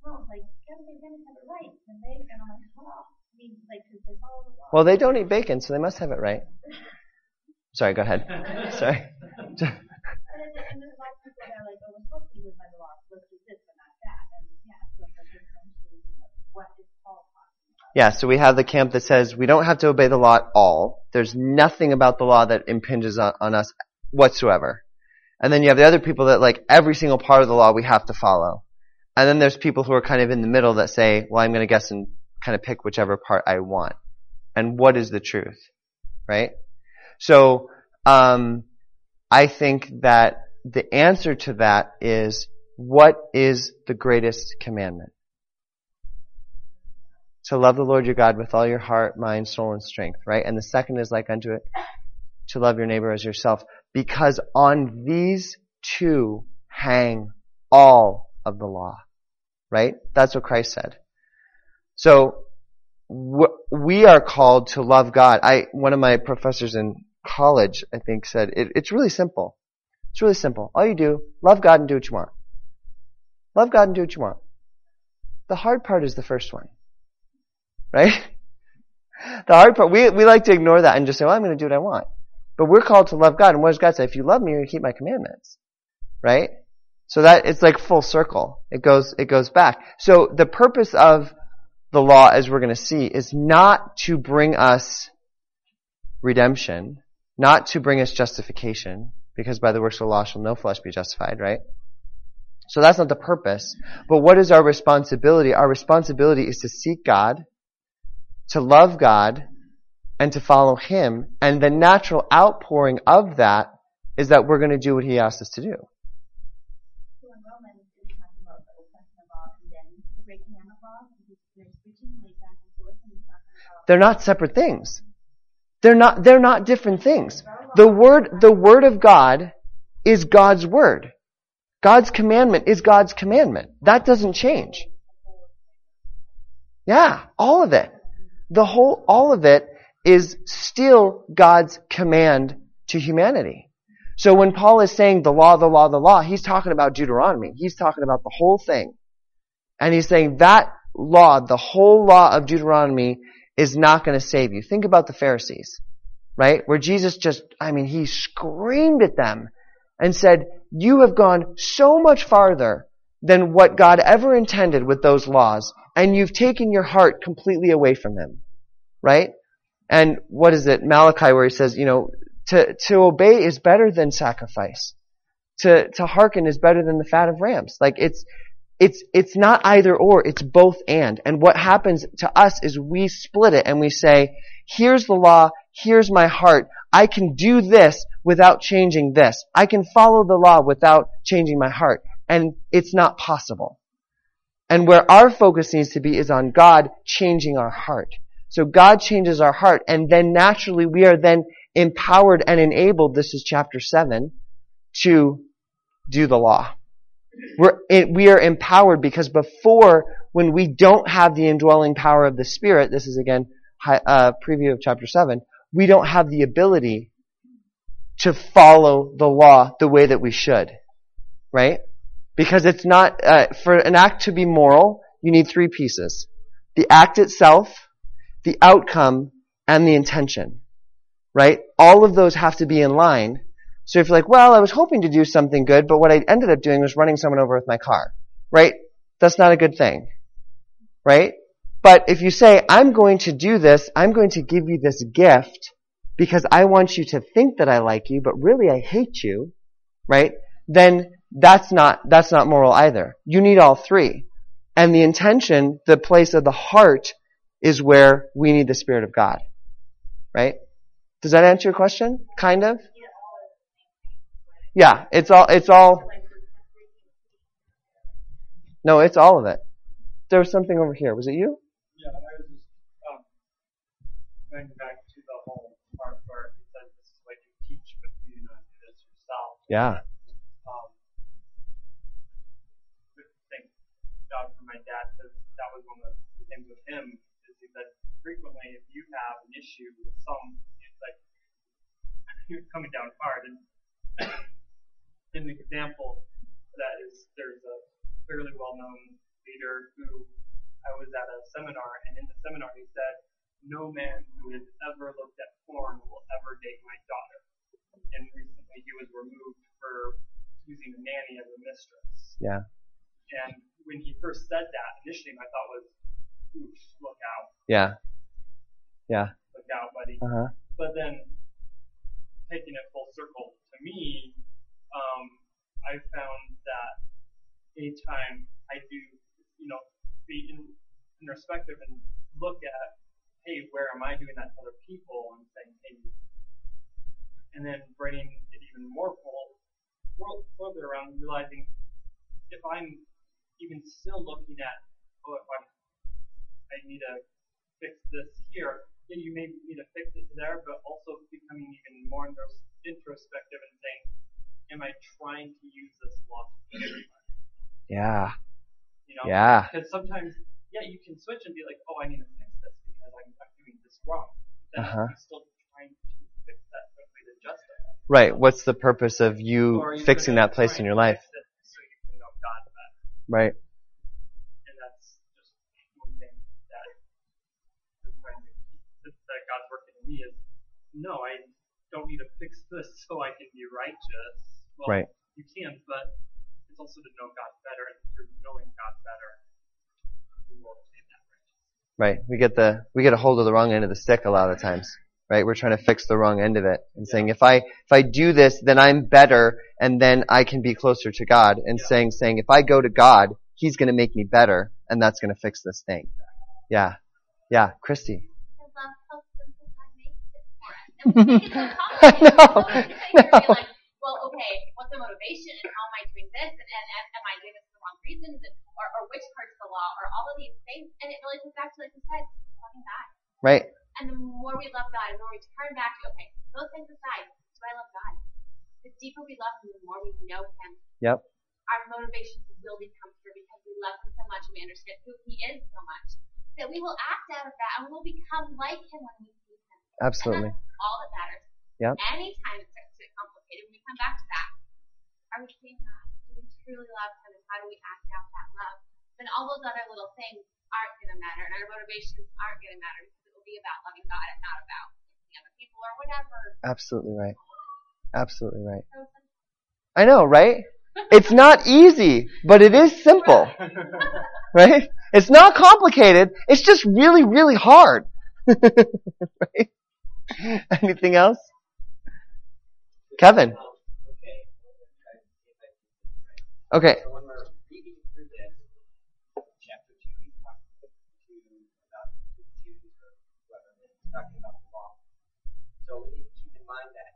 oh, like, yeah, but they didn't have it right. And they, and I'm like, oh, I mean, like, because they follow the law. Well, they don't eat bacon, so they must have it right. Sorry, go ahead. Sorry. And then, and there's a lot of people that are like, oh, we're supposed to live by the law. Let's do this, but not that. And yeah, so it's like essentially, you know, what is Paul talking about? Yeah, so we have the camp that says we don't have to obey the law at all. There's nothing about the law that impinges on, on us whatsoever. And then you have the other people that like every single part of the law we have to follow. And then there's people who are kind of in the middle that say, well, I'm going to guess and kind of pick whichever part I want. And what is the truth? Right? So, um, I think that the answer to that is, what is the greatest commandment? To love the Lord your God with all your heart, mind, soul, and strength, right? And the second is like unto it, to love your neighbor as yourself. Because on these two hang all of the law, right? That's what Christ said. So, we are called to love God. I, one of my professors in college, I think, said, it, it's really simple. It's really simple. All you do, love God and do what you want. Love God and do what you want. The hard part is the first one. Right? The hard part, we, we like to ignore that and just say, well, I'm going to do what I want. But we're called to love God. And what does God say? If you love me, you're going to keep my commandments. Right? So that, it's like full circle. It goes, it goes back. So the purpose of the law, as we're going to see, is not to bring us redemption, not to bring us justification, because by the works of the law shall no flesh be justified, right? So that's not the purpose. But what is our responsibility? Our responsibility is to seek God, to love God, and to follow Him. And the natural outpouring of that is that we're going to do what He asked us to do. So in Romans, it's talking about the Old Testament law and then the Great Commandment law. They're switching like back and forth, and he's talking about. They're not separate things. They're not, they're not different things. The word, the word of God is God's word. God's commandment is God's commandment. That doesn't change. Yeah, all of it. The whole, all of it is still God's command to humanity. So when Paul is saying the law, the law, the law, he's talking about Deuteronomy. He's talking about the whole thing. And he's saying that law, the whole law of Deuteronomy, is not going to save you. Think about the Pharisees, right? Where Jesus just, I mean, he screamed at them and said, you have gone so much farther than what God ever intended with those laws, and you've taken your heart completely away from Him, right? And what is it, Malachi, where he says, you know, to, to obey is better than sacrifice. To, to hearken is better than the fat of rams. Like it's, It's, it's not either or, it's both and. And what happens to us is we split it and we say, here's the law, here's my heart. I can do this without changing this. I can follow the law without changing my heart. And it's not possible. And where our focus needs to be is on God changing our heart. So God changes our heart, and then naturally we are then empowered and enabled, this is chapter seven, to do the law. We're, we are empowered because before, when we don't have the indwelling power of the Spirit, this is again a uh, preview of chapter seven, we don't have the ability to follow the law the way that we should. Right? Because it's not, uh, for an act to be moral, you need three pieces. The act itself, the outcome, and the intention. Right? All of those have to be in line. So if you're like, well, I was hoping to do something good, but what I ended up doing was running someone over with my car. Right? That's not a good thing. Right? But if you say, I'm going to do this, I'm going to give you this gift because I want you to think that I like you, but really I hate you, right? Then that's not, that's not moral either. You need all three. And the intention, the place of the heart, is where we need the Spirit of God. Right? Does that answer your question? Kind of? Yeah, it's all, it's all, no, it's all of it. There was something over here. Was it you? Yeah, I was just, um, going back to the whole part where it says this is what you teach, but you not do this yourself. Yeah. Um, I think God for my dad, because that was one of the things with him, is that frequently if you have an issue with some, it's like, you're coming down hard. And an example that is, there's a fairly well-known leader who I was at a seminar, and in the seminar he said, "No man who has ever looked at porn will ever date my daughter." And recently he was removed for using a nanny as a mistress. Yeah. And when he first said that, initially my thought was, "Oof, look out, Yeah. Yeah. look out, buddy." Uh-huh. But then, taking it full circle to me, um, I found that anytime I do, you know, be in, introspective and look at, hey, where am I doing that to other people, and saying, hey, and then bringing it even more full, further around, realizing if I'm even still looking at, oh, if I'm, I need to fix this here, yeah, you may need to fix it there, but also becoming even more introspective and saying, am I trying to use this law to fix everybody? Yeah. You know? Yeah. Because sometimes, yeah, you can switch and be like, oh, I need to fix this because I'm, I'm doing this wrong. But then Uh-huh. you're still trying to fix that quickly to justify it. Right. What's the purpose of you Or are you fixing gonna that place try in your and life? fix it so you can know God better? Right. And that's just one thing that I'm trying to keep, that God's working in me is, no, I don't need to fix this so I can be righteous. Well, Right. you can, but it's also to know God better, and through knowing God better, you will obtain that righteousness. Right. We get the we get a hold of the wrong end of the stick a lot of times. Right? We're trying to fix the wrong end of it and Yeah. saying if I if I do this, then I'm better and then I can be closer to God. And Yeah. saying saying if I go to God, He's going to make me better and that's going to fix this thing. Yeah. Yeah, Christy. Because love helps them because God makes it for us. And we make it so complicated. No, So we sit here and be no. like, well, okay, what's the motivation and how am I doing this and, and, and am I doing this for the wrong reasons and, or, or which part's the law or all of these things. And it really comes back to, like you said, loving God. Right. And the more we love God, and the more we turn back to, okay, those things aside, do I love God? The deeper we love Him, the more we know Him. Yep. Our motivations will become true because we love Him so much and we understand who He is so much that we will act out of that and we will become like Him when we see Him. Absolutely. And that's all that matters. Yep. Anytime it starts to get complicated, when we come back to that, are we seeing God? Do we truly love Him and how do we act out that love? Then all those other little things aren't going to matter and our motivations aren't going to matter because it will be about loving God and not about pleasing other people or whatever. Absolutely right. Absolutely right. So simple. I know, right? It's not easy, but it is simple. Right? It's not complicated. It's just really, really hard. Right? Anything else? Kevin. Okay. Okay. So when we're reading through this, chapter two, he's talking to about the Jews or whoever, and he's talking about the law. So we need to keep in mind that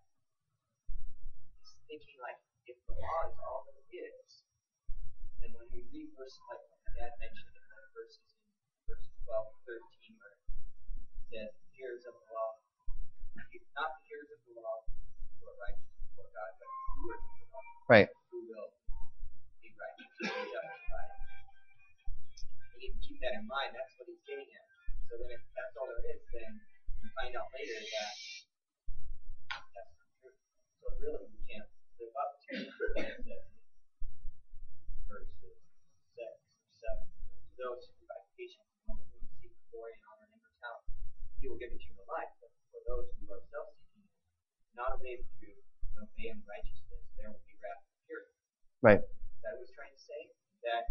he's thinking like, if the law is all that it is, then when we read verses like my dad mentioned in one of the verses in verses twelve and thirteen, where it says, hearers of the law, not the hearers of the law who are righteous before God, but the doers of the law. Right. Who will be righteous and be justified. We need to keep that in mind. That's what he's getting at. So then if that's all there is, then we find out later that that's not true. So really we can't live up to what it says in verses six or seven. To those who by patience and who seek glory and honor and immortality, he will give eternal life. But for those who are self-seeking, not obey the truth, but obey unrighteousness, there will be wrath and fury. Right. That was trying to say that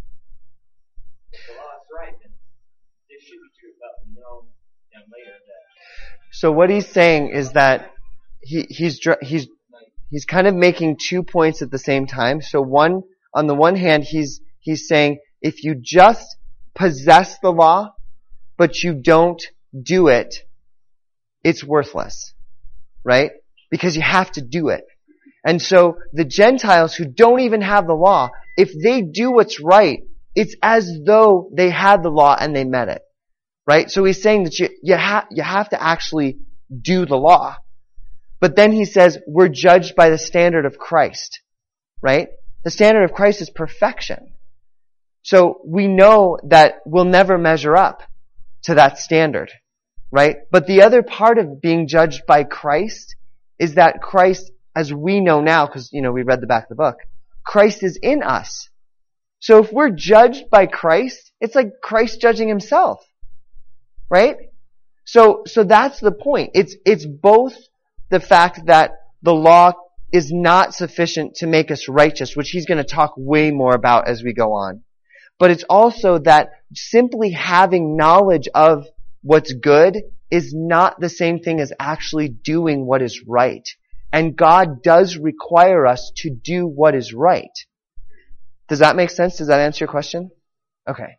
if the law is right, then this should be true, but we know then later that So what he's saying is that he, he's dr- he's he's kind of making two points at the same time. So one, on the one hand, he's he's saying if you just possess the law, but you don't do it, it's worthless, right? Because you have to do it. And so the Gentiles who don't even have the law, if they do what's right, it's as though they had the law and they met it. Right? So he's saying that you, you, ha- you have to actually do the law. But then he says, we're judged by the standard of Christ. Right? The standard of Christ is perfection. So we know that we'll never measure up to that standard. Right? But the other part of being judged by Christ is that Christ, as we know now, because, you know, we read the back of the book, Christ is in us. So if we're judged by Christ, it's like Christ judging himself. Right? So, so that's the point. It's, it's both the fact that the law is not sufficient to make us righteous, which he's going to talk way more about as we go on. But it's also that simply having knowledge of what's good is not the same thing as actually doing what is right. And God does require us to do what is right. Does that make sense? Does that answer your question? Okay.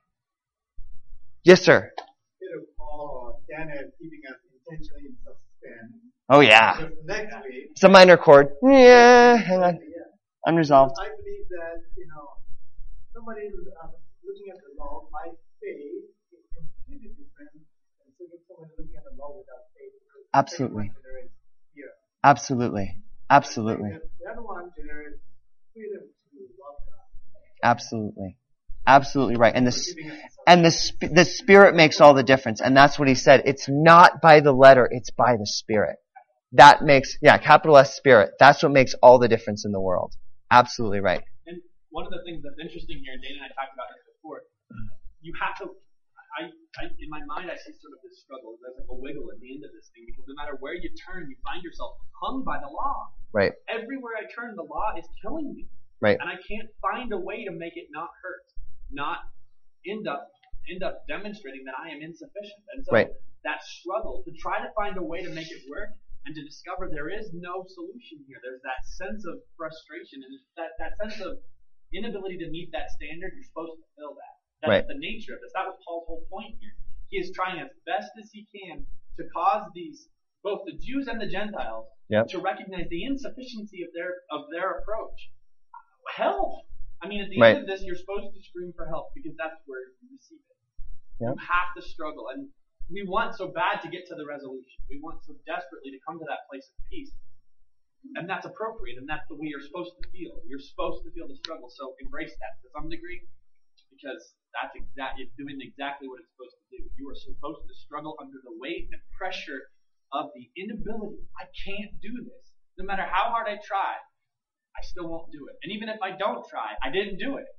Yes, sir. Bit of Paul or Daniel keeping us intentionally in suspense. Oh, yeah. Because next week, It's a minor chord. Yeah, hang on. Unresolved. I believe that, you know, somebody who's uh, looking at the law by faith is completely different than someone looking at the law without faith. Absolutely. Faith generates fear. Absolutely. Absolutely. The other one generates freedom to love God. Absolutely. Absolutely right. And the, and the, sp- the Spirit makes all the difference. And that's what he said. It's not by the letter, it's by the Spirit. That makes, yeah, capital S Spirit. That's what makes all the difference in the world. Absolutely right. And one of the things that's interesting here, and Dana and I talked about this before, you have to, I, I, in my mind, I see sort of this struggle. There's like a wiggle at the end of this thing, because no matter where you turn, you find yourself hung by the law. Right. Everywhere I turn, the law is killing me. Right. And I can't find a way to make it not hurt, not end up end up demonstrating that I am insufficient. And so Right. that struggle to try to find a way to make it work and to discover there is no solution here. There's that sense of frustration and that, that sense of inability to meet that standard. You're supposed to fill that. That's Right. the nature of this. That was Paul's whole point here. He is trying as best as he can to cause these, both the Jews and the Gentiles, Yep. to recognize the insufficiency of their of their approach. Help! I mean, at the Right. end of this, you're supposed to scream for help because that's where you receive it. Yep. You have to struggle, and we want so bad to get to the resolution. We want so desperately to come to that place of peace, and that's appropriate, and that's the way you're supposed to feel. You're supposed to feel the struggle, so embrace that to some degree, because that's exact. It's doing exactly what it's supposed to do. You are supposed to struggle under the weight and pressure of the inability. I can't do this, no matter how hard I try. I still won't do it. And even if I don't try, I didn't do it.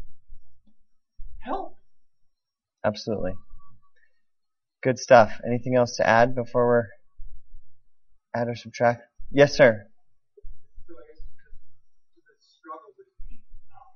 Help. Absolutely. Good stuff. Anything else to add before we're add or subtract? Yes, sir. So I guess the struggle between, um,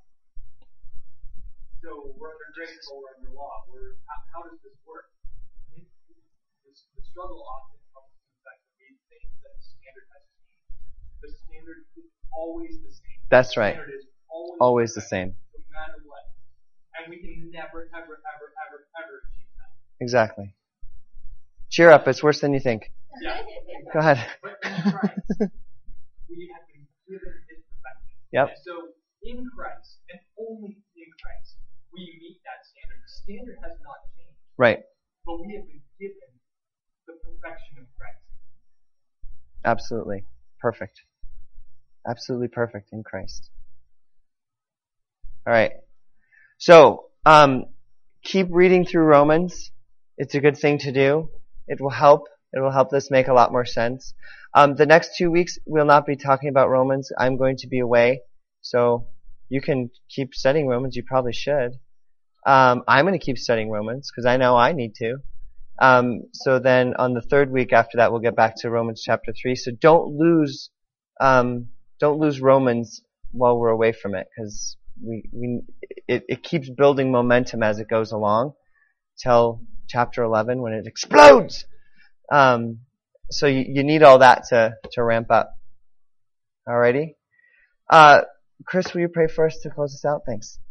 so we're under grace or we're under law. We're, how, how does this work? I think this, the struggle often comes from the fact that we think that the standard has changed. The standard is always the same. That's the right. standard is always, Always the same. No matter what. And we can never, ever, ever, ever, ever achieve that. Exactly. Cheer up. It's worse than you think. Yeah. Go ahead. But in Christ, we have been given His perfection. Yep. And so in Christ, and only in Christ, we meet that standard. The standard has not changed, Right. but we have been given the perfection of Christ. Absolutely. Perfect. Absolutely perfect in Christ. All right. So, um, keep reading through Romans. It's a good thing to do. It will help. It will help this make a lot more sense. Um, the next two weeks, we'll not be talking about Romans. I'm going to be away. So, you can keep studying Romans. You probably should. Um, I'm going to keep studying Romans because I know I need to. Um, so then on the third week after that, we'll get back to Romans chapter three. So don't lose, um, don't lose Romans while we're away from it, because we, we, it, it keeps building momentum as it goes along till chapter eleven when it explodes. Um, so you, you need all that to, to ramp up. Alrighty? Uh, Chris, will you pray for us to close this out? Thanks.